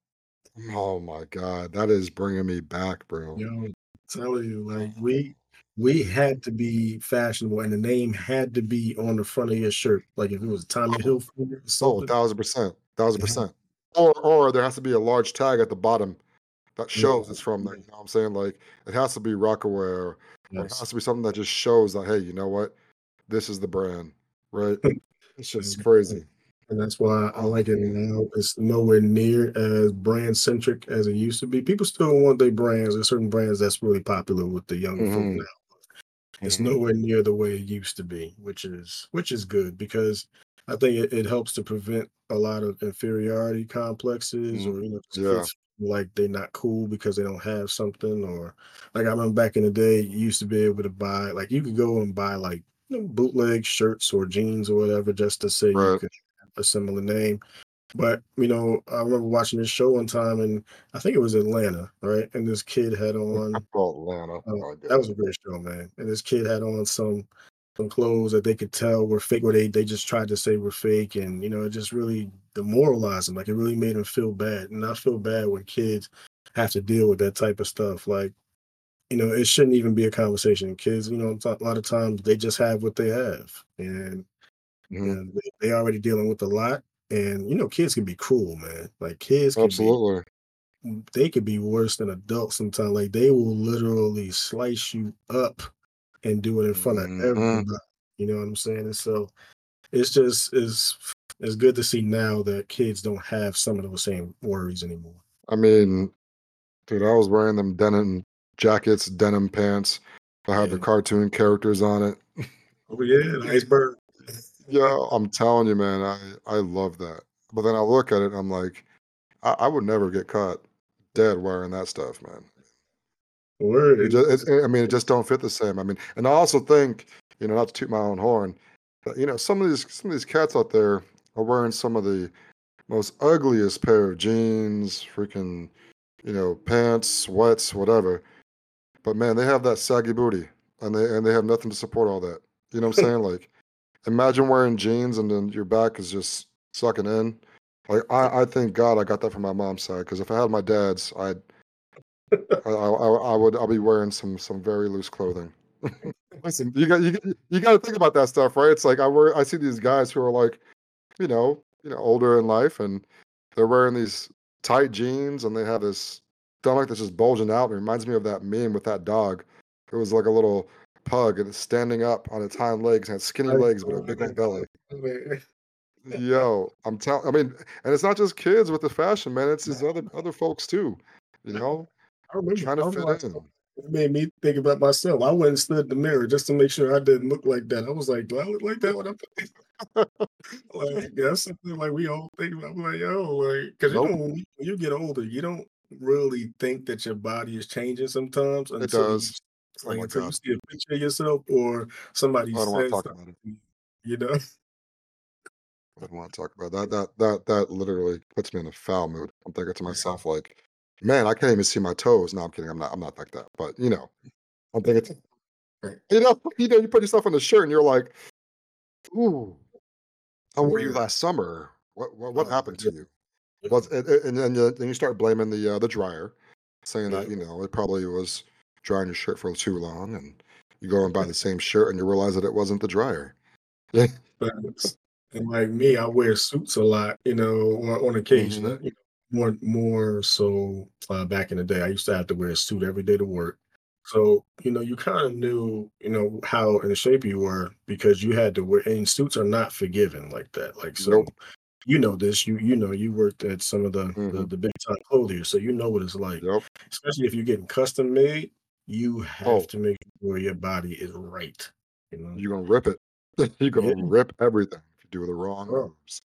oh my god. That is bringing me back, bro. Yo, telling you, like Oh, we had to be fashionable, and the name had to be on the front of your shirt. Like if it was Tommy Hilfiger or oh, something, 1000%. it had 1000%. Or there has to be a large tag at the bottom that shows it's from there. yeah, You know what I'm saying? Like it has to be Rockaware or it has yes. to be something that just shows that, hey, you know what? This is the brand, right? It's just Exactly. crazy. And that's why I Oh like it man. now. It's nowhere near as brand centric as it used to be. People still want their brands. There's certain brands that's really popular with the younger folk Hmm. now. It's Hmm. nowhere near the way it used to be, which is good because I think it helps to prevent a lot of inferiority complexes Hmm. or just Yeah. kids feel like they're not cool because they don't have something or like I remember back in the day you used to be able to buy like you could go and buy like bootleg shirts or jeans or whatever just to say you Right. could have a similar name. But I remember watching this show one time and I think it was Atlanta, right? And this kid had on Oh, Atlanta. My that was God. a great show, man. And this kid had on some clothes that they could tell were fake, or they just tried to say were fake, and it just really demoralized him. Like it really made him feel bad, and I feel bad when kids have to deal with that type of stuff. Like it shouldn't even be a conversation. Kids, a lot of times they just have what they have, and Hmm. they already dealing with a lot. And kids can be cruel, man. Like kids can be Absolutely. they could be worse than adults sometimes. Like they will literally slice you up and do it in front of Hmm. everybody. You know what I'm saying? And so it's just it's good to see now that kids don't have some of those same worries anymore. I mean, dude, I was wearing them denim jackets, denim pants. I had the Yeah. cartoon characters on it. Oh yeah, the iceberg. Yeah, I'm telling you, man, I love that. But then I look at it, and I'm like, I would never get caught dead wearing that stuff, man. It Word. just, I mean, it just don't fit the same. I mean, and I also think, not to toot my own horn, but some of these cats out there are wearing some of the most ugliest pair of jeans, freaking, pants, sweats, whatever. But man, they have that saggy booty, and they have nothing to support all that. You know what I'm saying? Like, imagine wearing jeans and then your back is just sucking in. Like, I thank God I got that from my mom's side because if I had my dad's, I'll be wearing some very loose clothing. Listen, you got to think about that stuff, right? It's like I see these guys who are like, older in life, and they're wearing these tight jeans, and they have this stomach that's just bulging out. It reminds me of that meme with that dog. It was like a little pug, and it's standing up on its hind legs, and it's skinny I legs, but a saw big old belly. that. Man. Yo, I mean, and it's not just kids with the fashion, man. It's these other folks too. You know, I remember. trying to I fit remember. I saw. in. It made me think about myself. I went and stood in the mirror just to make sure I didn't look like that. I was like, "Do I look like that when I'm like, that's something like we all think about. I'm like, yo, like, because Nope, when you get older, you don't really think that your body is changing sometimes it until does. Oh my until you God, see a picture of yourself or somebody I don't want to says talk something, about it. you know. I don't want to talk about that. That literally puts me in a foul mood. I'm thinking to myself, like, man, I can't even see my toes. No, I'm kidding. I'm not like that. But I'm thinking, Right. you put yourself on the shirt and you're like, ooh, how were you Word. last summer? What Oh my happened to goodness. you? Well, and then you start blaming the dryer, saying Yeah. that it probably was drying your shirt for too long, and you go and buy the same shirt and you realize that it wasn't the dryer. Yeah. Facts. And like me, I wear suits a lot, on occasion. Hmm. More so back in the day. I used to have to wear a suit every day to work. So, you kind of knew, how in shape you were because you had to wear and suits are not forgiving like that. Like so Nope. this, you worked at some of the Hmm. the big time clothiers, so you know what it's like. Yep. Especially if you're getting custom made, you have Oh, to make sure your body is right. You know? you're gonna rip it. You're gonna Yeah. rip everything if you do the wrong Oh, moves.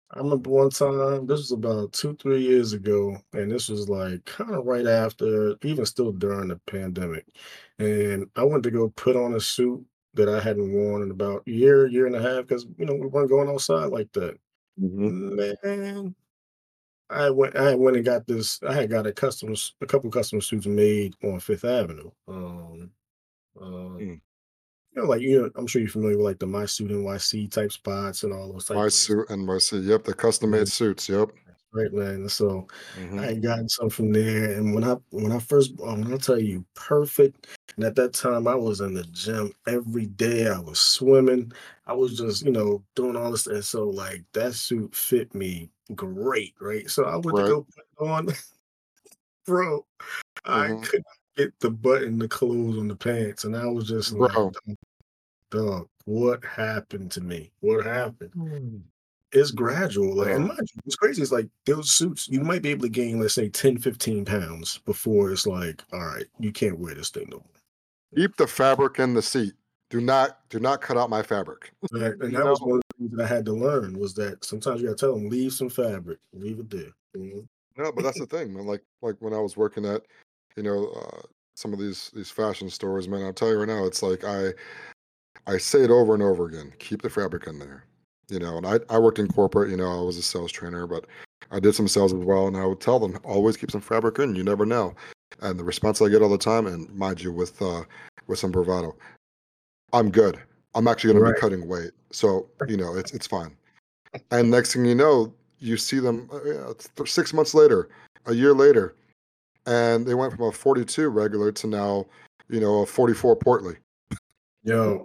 I remember one time, this was about 2, 3 years ago, and this was like kind of right after, even still during the pandemic. And I went to go put on a suit that I hadn't worn in about a year, year and a half, because we weren't going outside like that. Hmm. Man, I went and got this. I had got a couple custom suits made on Fifth Avenue. Uh, Mm. like I'm sure you're familiar with like the My Suit NYC type spots and all those type My places. suit NYC. Yep, the custom made suits. Yep. Right, man. So I Hmm. had gotten some from there, and when I tell you perfect, and at that time I was in the gym every day. I was swimming. I was just doing all this, and so like that suit fit me great, right? So I went to Right. go put it on, bro. I Hmm. couldn't get the button to close on the pants, and I was just like, Bro. dog, what happened to me? What happened? Mm. It's gradual, like, and Bro. mind you, what's crazy is, like, those suits, you might be able to gain, let's say, 10, 15 pounds before it's like, "Alright, you can't wear this thing no more." Keep the fabric in the seat. Do not cut out my fabric. Right, and You that was know? one of the things that I had to learn was that sometimes you gotta tell them, "Leave some fabric, leave it there." Mhm. No, but that's the thing, man. Like when I was working at, you know, some of these fashion stores, man, I'll tell you right now, it's like I say it over and over again. Keep the fabric in there. And I worked in corporate, I was a sales trainer, but I did some sales as well, and I would tell them, always keep some fabric in, you never know. And the response I get all the time, and mind you, with some bravado, I'm good. I'm actually gonna be Right. cutting weight. So, it's fine. And next thing you know, you see them 6 months later, a year later, and they went from a 42 regular to now, a 44 portly. Yo,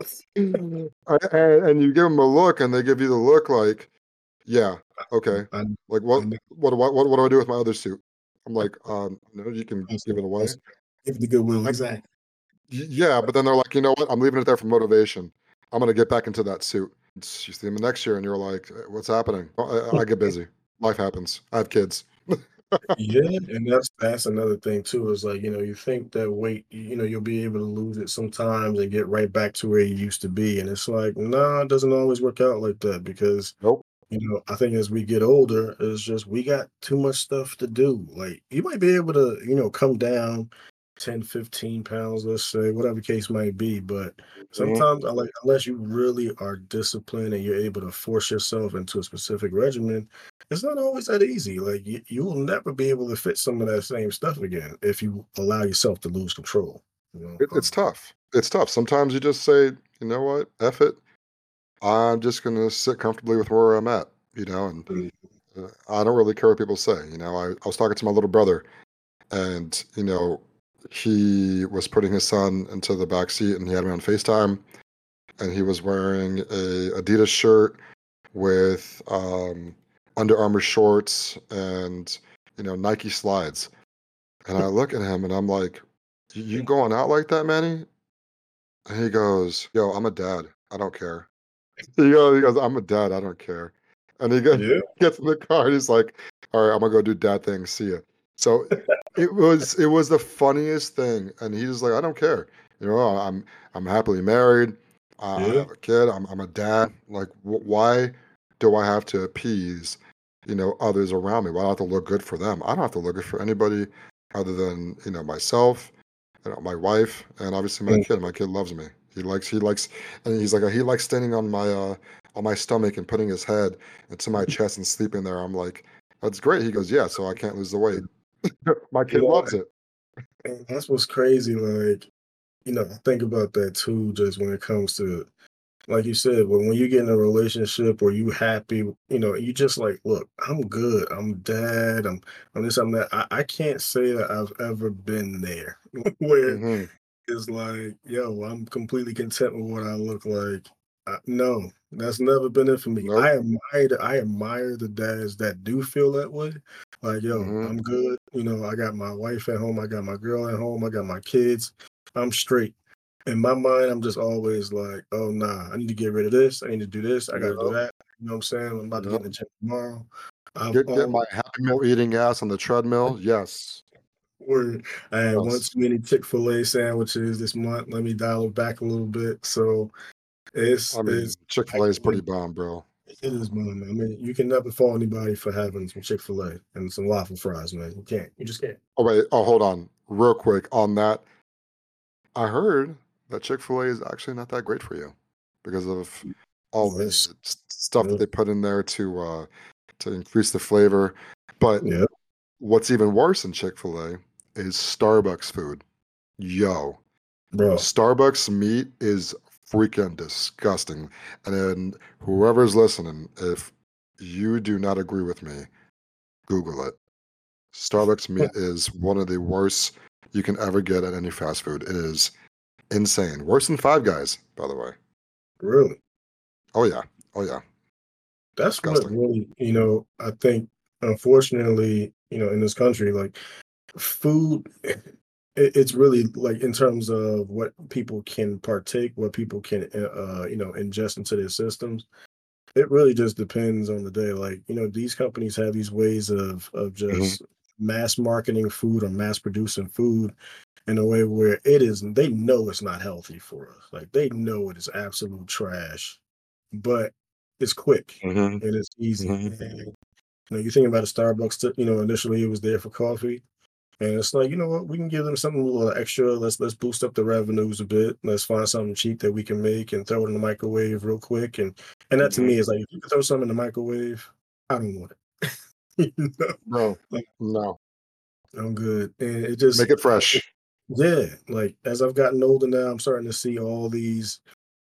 And you give them a look, and they give you the look like, yeah, okay. I Like I know what do I do with my other suit? I'm like, no, you can give it away. that's give the goodwill, exactly. Yeah, but then they're like, you know what? I'm leaving it there for motivation. I'm gonna get back into that suit. You see them the next year, and you're like, what's happening? Oh, I get busy. Life happens. I have kids. Yeah, and that's another thing too, is like, you think that weight, you'll be able to lose it sometimes and get right back to where you used to be. And it's like, no, it doesn't always work out like that because, Nope. I think as we get older, it's just we got too much stuff to do. Like you might be able to, come down 10, 15 pounds, let's say, whatever case might be. But Mhm. sometimes I like unless you really are disciplined and you're able to force yourself into a specific regimen, it's not always that easy. Like you will never be able to fit some of that same stuff again if you allow yourself to lose control. You know, It's tough. It's tough. Sometimes you just say, you know what, F it. I'm just gonna sit comfortably with where I'm at. And mm, I don't really care what people say. I was talking to my little brother, and he was putting his son into the back seat, and he had me on FaceTime, and he was wearing a Adidas shirt with Under Armour shorts and Nike slides. And I look at him and I'm like, "You going out like that, Manny?" And he goes, "Yo, I'm a dad. I don't care." He goes, "I'm a dad. I don't care." And he yeah, gets in the car and he's like, "All right, I'm gonna go do dad things. See ya." So it was the funniest thing, and he's like, "I don't care. I'm happily married. I yeah, have a kid. I'm a dad. Like, why do I have to appease, others around me? Why do I have to look good for them? I don't have to look good for anybody other than myself, my wife, and obviously my mm, kid. My kid loves me. He likes, and he's like he likes standing on my stomach and putting his head into my chest and sleeping there. I'm like, that's great. He goes, yeah, so I can't lose the weight. My you kid know, loves it. and that's what's crazy. Like, I think about that too, just when it comes to like you said, when you get in a relationship or you happy, you just like, look, I'm good. I'm dad. I'm this, I'm that. I can't say that I've ever been there where Hmm. it's like, yo, I'm completely content with what I look like. No, that's never been it for me. Nope. I admire the dads that do feel that way. Like, yo, Hmm. I'm good. I got my wife at home. I got my girl at home. I got my kids. I'm straight. In my mind, I'm just always like, oh nah, I need to get rid of this. I need to do this. I got to do Yep. that. You know what I'm saying? I'm about to get Yep. in the gym tomorrow. I've Get always my Happy Meal eating ass on the treadmill. Yes. word. I had one Yes. too many Chick-fil-A sandwiches this month. Let me dial it back a little bit. So I mean, it's Chick-fil-A is pretty bomb, bro. It is, man. I mean, you can never fault anybody for having some Chick-fil-A and some waffle fries, man. You can't. You just can't. Oh wait, oh hold on, real quick on that. I heard that Chick-fil-A is actually not that great for you because of all the Yes. stuff that Yeah. they put in there to increase the flavor. But Yeah, what's even worse than Chick-fil-A is Starbucks food. Yo, bro. Starbucks meat is freaking disgusting. And then whoever's listening, if you do not agree with me, Google it. Starbucks meat is one of the worst you can ever get at any fast food. It is insane. Worse than Five Guys, by the way. Really. Oh yeah. Oh yeah. That's what Disgusting. really, I think, unfortunately, in this country, like food, it's really like in terms of what people can partake, what people can, ingest into their systems. It really just depends on the day. Like, these companies have these ways of Mhm. just mass marketing food or mass producing food in a way where they know it's not healthy for us. Like they know it is absolute trash, but it's quick Mhm. and it's easy. Mhm. And, you think about a Starbucks, initially it was there for coffee. And it's like, you know what, we can give them something a little extra. Let's boost up the revenues a bit. Let's find something cheap that we can make and throw it in the microwave real quick. And that to Mhm. me is like, if you can throw something in the microwave, I don't want it. Bro, Like no. I'm good. And it just Make it fresh. yeah, like as I've gotten older now, I'm starting to see all these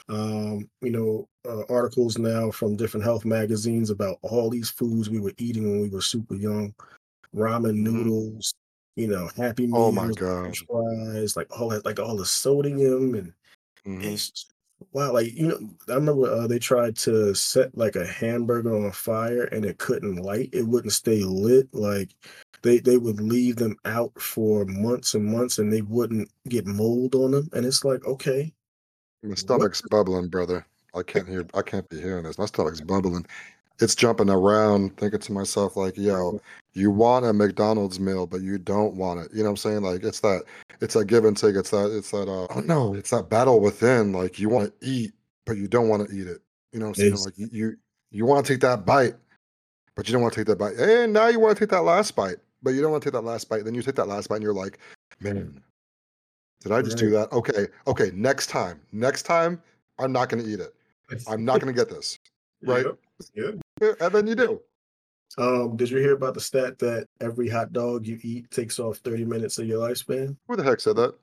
articles now from different health magazines about all these foods we were eating when we were super young. Ramen Mhm. noodles, Happy Oh my Meals, French god. fries, like all that, like all the sodium and Mhm. it's just, wow, like I remember they tried to set like a hamburger on fire and it couldn't light, it wouldn't stay lit. Like they would leave them out for months and months and they wouldn't get mold on them. And it's like, okay, My what? stomach's bubbling, brother. I can't be hearing this. My stomach's bubbling. It's jumping around, thinking to myself, like, yo, you want a McDonald's meal, but you don't want it. You know what I'm saying? Like it's that give and take. I don't know, it's that battle within. Like you want to eat, but you don't want to eat it. You know what I'm saying? Ex- Like you want to take that bite, but you don't want to take that bite. And now you want to take that last bite, but you don't want to take that last bite. Then you take that last bite and you're like, man, did I just do right. that? Okay, okay, next time. Next time, I'm not gonna eat it. I'm not gonna get this. Right? Yep. Yep. Yeah, and then you do. Did you hear about the stat that every hot dog you eat takes off 30 minutes of your lifespan? Who the heck said that?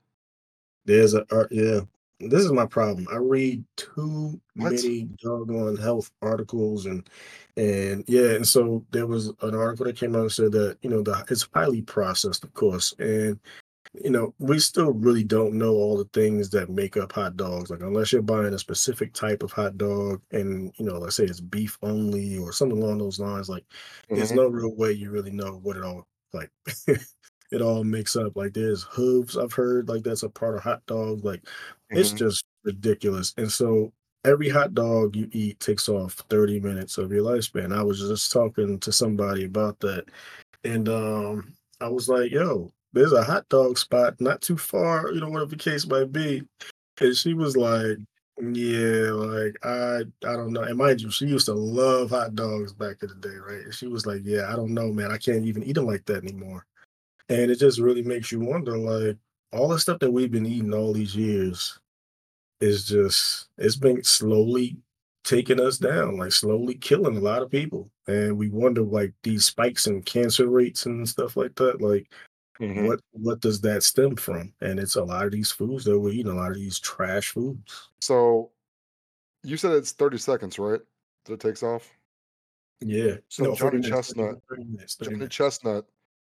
Yeah. This is my problem. I read too What? many doggone health articles and yeah, and so there was an article that came out and said that, it's highly processed, of course, and we still really don't know all the things that make up hot dogs. Like, unless you're buying a specific type of hot dog and, let's say it's beef only or something along those lines, like, there's Mhm, no real way you really know what it all, like, it all makes up. Like, there's hooves, I've heard, like, that's a part of hot dogs. Like, it's mhm, just ridiculous. And so, every hot dog you eat takes off 30 minutes of your lifespan. I was just talking to somebody about that and I was like, yo, there's a hot dog spot not too far, whatever the case might be. And she was like, yeah, like I don't know. And mind you, she used to love hot dogs back in the day, right? And she was like, yeah, I don't know, man. I can't even eat them like that anymore. And it just really makes you wonder, like, all the stuff that we've been eating all these years it's been slowly taking us down, like slowly killing a lot of people. And we wonder like these spikes in cancer rates and stuff like that, like mhm. what does that stem from? And it's a lot of these foods that we're eating, a lot of these trash foods. So, you said it's 30 seconds, right? That it takes off? Yeah. So No, 30 Johnny minutes, 30, Chestnut 30 minutes, 30 Johnny minutes. Chestnut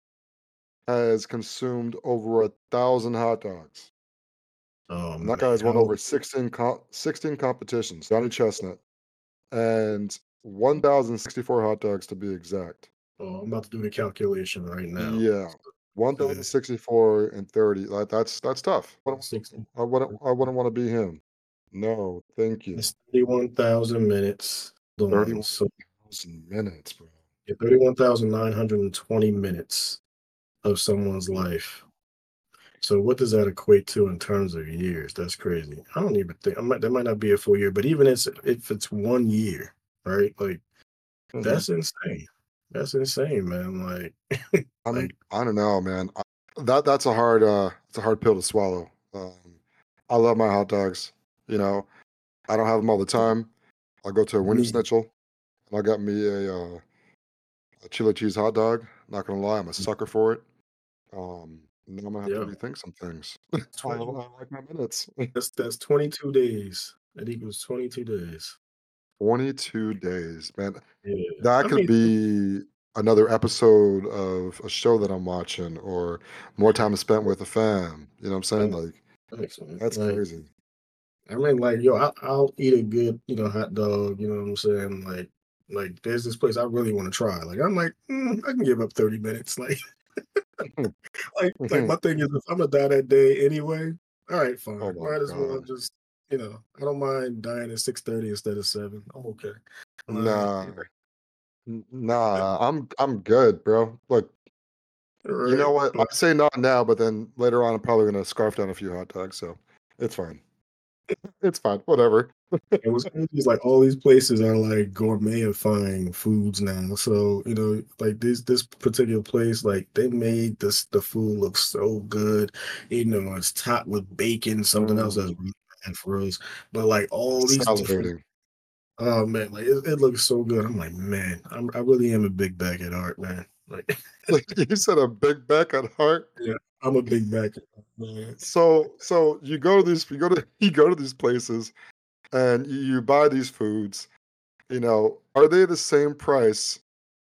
has consumed over 1,000 hot dogs, Oh and that man, guy has won how old over is he? 16 competitions, Johnny Chestnut, and 1,064 hot dogs to be exact. Oh, I'm about to do the calculation right now. Yeah, Uh, 1,064 and 30, that's tough. 60. I wouldn't wanna be him. No, thank you. It's 31,000 minutes long. So 31,000 minutes, bro. yeah, 31,920 minutes of someone's life. So what does that equate to in terms of years? That's crazy. I don't even think that might not be a full year, but even if it's 1 year, right? Like Mhm. that's insane. That's insane, man. Like I don't know, man. That's a hard it's a hard pill to swallow. I love my hot dogs. You know, I don't have them all the time. I'll go to a Winter me, Schnitzel and I got me a chili cheese hot dog. Not gonna lie, I'm a sucker for it. Now I'm gonna have to yeah, rethink some things. I 20, like my minutes. that's 22 days. That equals 22 days. 22 days, man. Yeah. That I could mean, be another episode of a show that I'm watching or more time spent with a fam. You know what I'm saying? thanks, Like, thanks, man. that's crazy. I mean, like, yo, I'll eat a good, hot dog. You know what I'm saying? Like, there's this place I really want to try. Like, I'm like, I can give up 30 minutes. Like, like my thing is, if I'm gonna die that day anyway, all right, Oh fine. my Might as well god. just, I don't mind dying at 6:30 instead of 7. I'm okay. Like, Nah. Nah, I'm good, bro. Look, you know right. what? I say not now, but then later on I'm probably gonna scarf down a few hot dogs, so it's fine. It's fine. Whatever. And what's crazy is like all these places are like gourmetifying foods now. So, like this particular place, like they made the food look so good. It's topped with bacon, something else that's Mm, really bad for us. But like all these different salivating. oh man, like it looks so good. I'm like, man, I really am a big bag at heart, man. Like Like you said, a big back at heart. yeah, I'm a big bag at heart, man. So you go to these you go to these places and you buy these foods, are they the same price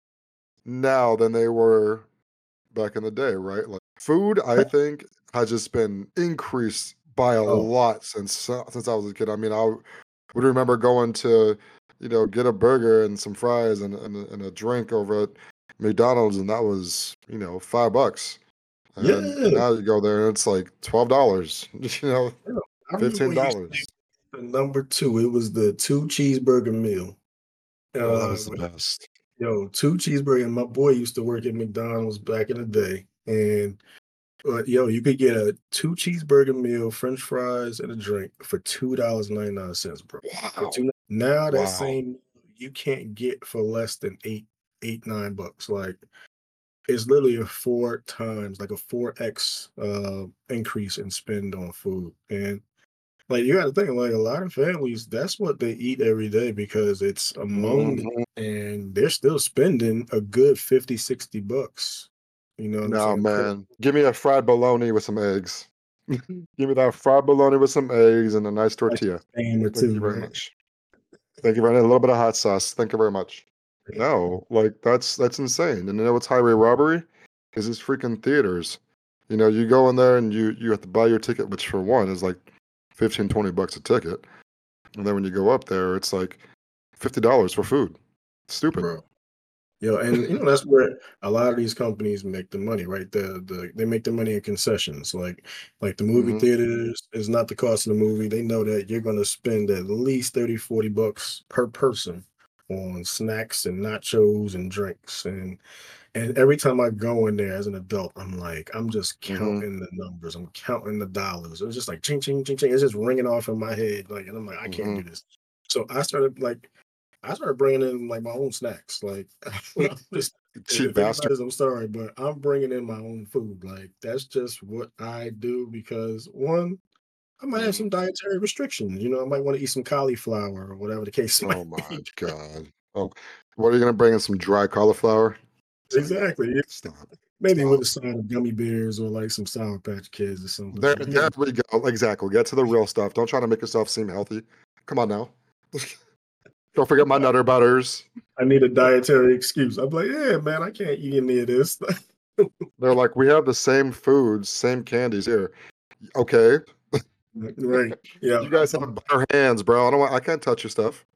now than they were back in the day, right? Like food, I think, has just been increased by a Oh, lot since I was a kid. I mean, I would remember going to, get a burger and some fries and a drink over at McDonald's, and that was, $5. And yeah. now you go there and it's like $12, Yeah. I remember $15. we used to the number two. It was the two cheeseburger meal. Oh, that Uh, was the best. Yo, two cheeseburger. And my boy used to work at McDonald's back in the day, and yo, you could get a two cheeseburger meal, French fries, and a drink for $2.99, bro. For Wow. two now that Wow. same you can't get for less than $9. Like it's literally a four times, like a 4x increase in spend on food. And like you gotta think, like a lot of families, that's what they eat every day because it's among them, Mhm. and they're still spending a good 50, $60. You know what I'm No, saying? Per man. Give me a fried bologna with some eggs. Give me that fried bologna with some eggs and a nice like tortilla. a or Thank two, you very right? much. Thank you very much. A little bit of hot sauce. Thank you very much. No, like that's insane. And you know what's highway robbery? Is it's freaking theaters. You go in there and you have to buy your ticket, which for one is like 15, $20 a ticket. And then when you go up there, it's like $50 for food. Stupid. Bro. And that's where a lot of these companies make the money, right? They make the money in concessions. Like the movie Hmm. theaters is not the cost of the movie. They know that you're gonna spend at least 30, $40 per person on snacks and nachos and drinks. And every time I go in there as an adult, I'm just Hmm. counting the numbers. I'm counting the dollars. It's just like ching ching ching ching. It's just ringing off in my head. And I'm like, I can't Hmm. do this. So I started bringing in like my own snacks. Like, I'm just Cheap if anybody bastard. is, I'm sorry, but I'm bringing in my own food. Like that's just what I do because one, I might have Mhm. some dietary restrictions. I might want to eat some cauliflower or whatever the case might Oh my be. god. Oh, what are you gonna bring in some dry cauliflower? It's like, Exactly. Yeah. stop. Maybe with Stop. a side of gummy bears or like some Sour Patch Kids or something. There, So there we go. Exactly. Get to the real stuff. Don't try to make yourself seem healthy. Come on now. Don't forget my Nutter Butters. I need a dietary excuse. I'm like, yeah, man, I can't eat any of this. They're like, we have the same foods, same candies here. Okay. Right. Yeah. You guys have better hands, bro. I can't touch your stuff.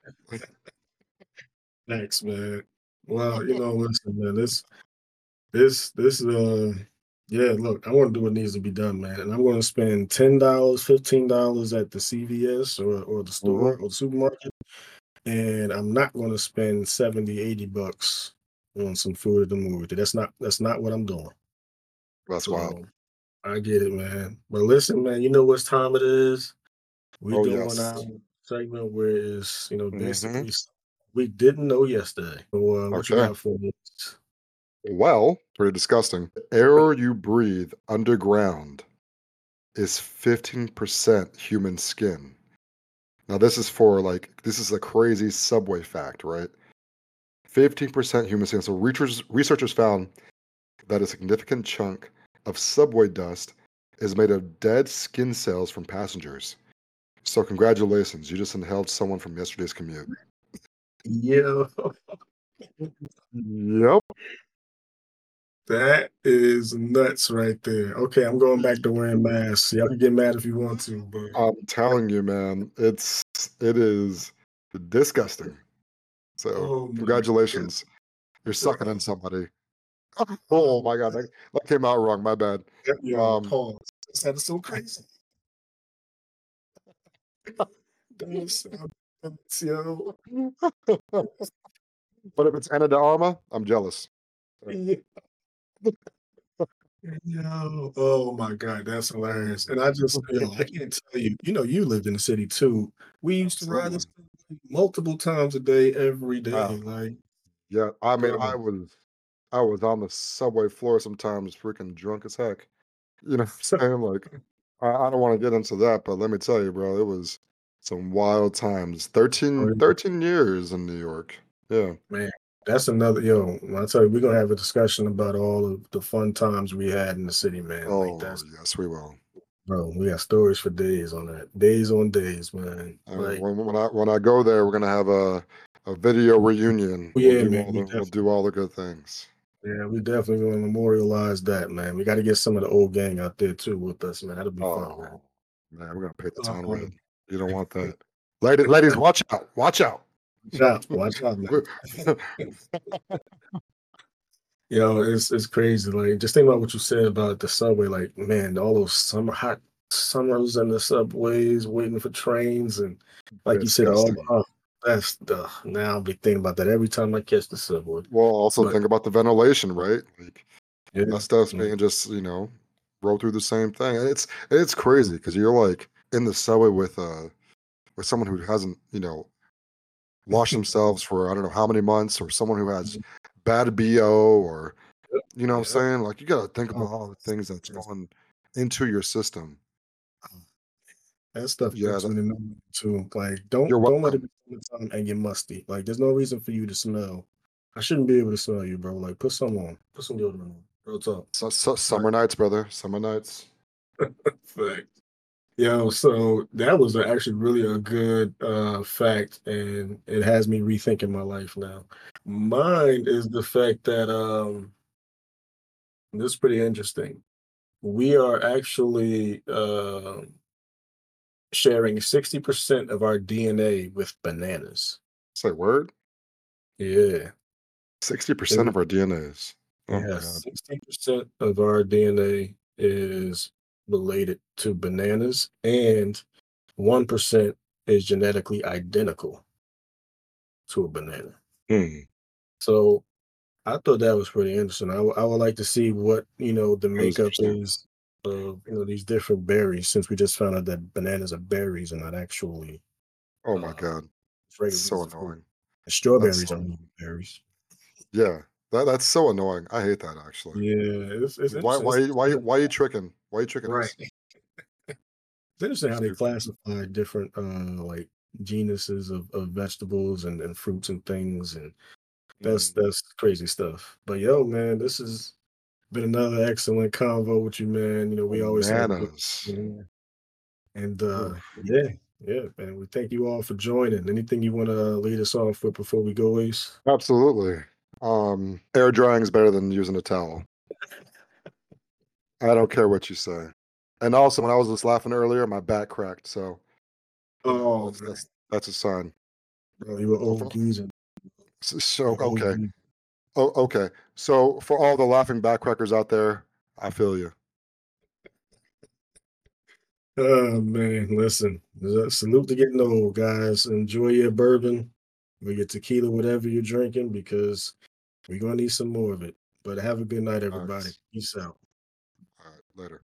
Thanks, man. Well, listen, man, this yeah, look, I want to do what needs to be done, man. And I'm gonna spend $10, $15 at the CVS or the Hmm. store or the supermarket. And I'm not gonna spend 70, $80 on some food at the movie. That's not what I'm doing. That's wild. So I get it, man. But listen, man, you know what time it is? We Oh doing our yes. segment where it's, Hmm. basically we didn't know yesterday. So, what you Okay. got for me? Well, pretty disgusting. The air you breathe underground is 15% human skin. Now, this is a crazy subway fact, right? 15% human skin. So, researchers found that a significant chunk of subway dust is made of dead skin cells from passengers. So, congratulations. You just inhaled someone from yesterday's commute. Yeah, Yep. that is nuts right there. Okay, I'm going back to wearing masks. Y'all can get mad if you want to, but I'm telling you, man, it is disgusting. So, oh my god. congratulations. You're sucking in somebody. Oh my god, that came out wrong. My bad. Yo, Um, pause. That sounded so crazy. That sounded nuts, yo. but if it's Anna de Arma, I'm jealous. Yeah. Yo, oh my God, that's hilarious. And I just, I can't tell you, you lived in the city too. We used to ride Absolutely. this multiple times a day, every day. Wow. Like, Yeah, I mean, bro, I was on the subway floor sometimes freaking drunk as heck. You know what I'm saying? Like, I don't want to get into that, but let me tell you, bro, it was some wild times. 13 years in New York. Yeah. man, that's another, I tell you, we're gonna have a discussion about all of the fun times we had in the city, man. Like Oh, that's, yes, we will. bro, we got stories for days on that. Days on days, man. I mean, Like, when I go there, we're gonna have a video reunion. yeah, man, We'll do all the good things. we definitely gonna memorialize that, man. We got to get some of the old gang out there too with us, man. That'll be fun, man. Oh man, we're gonna paint the town red. Um, You don't want that. Ladies, watch out. Watch out. watch out now. We're- It's crazy. Like, just think about what you said about the subway. Like, man, all those hot summers in the subways, waiting for trains, and like you said, all Disgusting. that's the now I'll be thinking about that every time I catch the subway. Well, also But think about the ventilation, right? Like yeah, that stuff's mm, being just, roll through the same thing. And it's crazy because you're like in the subway with someone who hasn't, washed themselves for I don't know how many months, or someone who has bad BO, or you know what I'm yeah. saying? Like you gotta think Oh, about all the things that's going into your system. that stuff Yeah, gets that, really annoying too. Like, you're don't let it welcome. be summertime and get musty. Like, there's no reason for you to smell. I shouldn't be able to smell you, bro. Like, put some on. Put some deodorant on. Real talk. Summer nights, brother. Summer nights. Fact. So that was actually really a good fact, and it has me rethinking my life now. Mine is the fact that this is pretty interesting. We are actually sharing 60% of our DNA with bananas. Say word. Yeah. 60% And of our DNAs. Oh my yeah, god. 60% of our DNA is related to bananas, and 1% is genetically identical to a banana. Hmm. So I thought that was pretty interesting. I would like to see what, the That is makeup interesting. is of, these different berries, since we just found out that bananas are berries and not actually Oh my uh god. regular So pieces of fruit. annoying. And That's strawberries so aren't annoying. even berries. Yeah. That's so annoying. I hate that actually. Yeah, it's Why interesting. why why are you tricking? Why are you tricking Right. us? It's interesting how they Stupid. classify different like genuses of vegetables and fruits and things, and Mhm. that's crazy stuff. But yo, man, this has been another excellent convo with you, man. We always have a good Bananas. yeah. And Oof. yeah, man. We thank you all for joining. Anything you want to lead us off with before we go, Ace? Absolutely. Air drying is better than using a towel. I don't care what you say. And also, when I was just laughing earlier, my back cracked. So Oh that's man, that's that's a sign. bro, you were So, old geezer. so You're old okay. geezer. Oh, okay. So for all the laughing backcrackers out there, I feel you. Oh man, listen. Salute to getting old, guys. Enjoy your bourbon or your tequila, whatever you're drinking, because we're gonna need some more of it. But have a good night, All everybody. right. Peace out. All right. Later.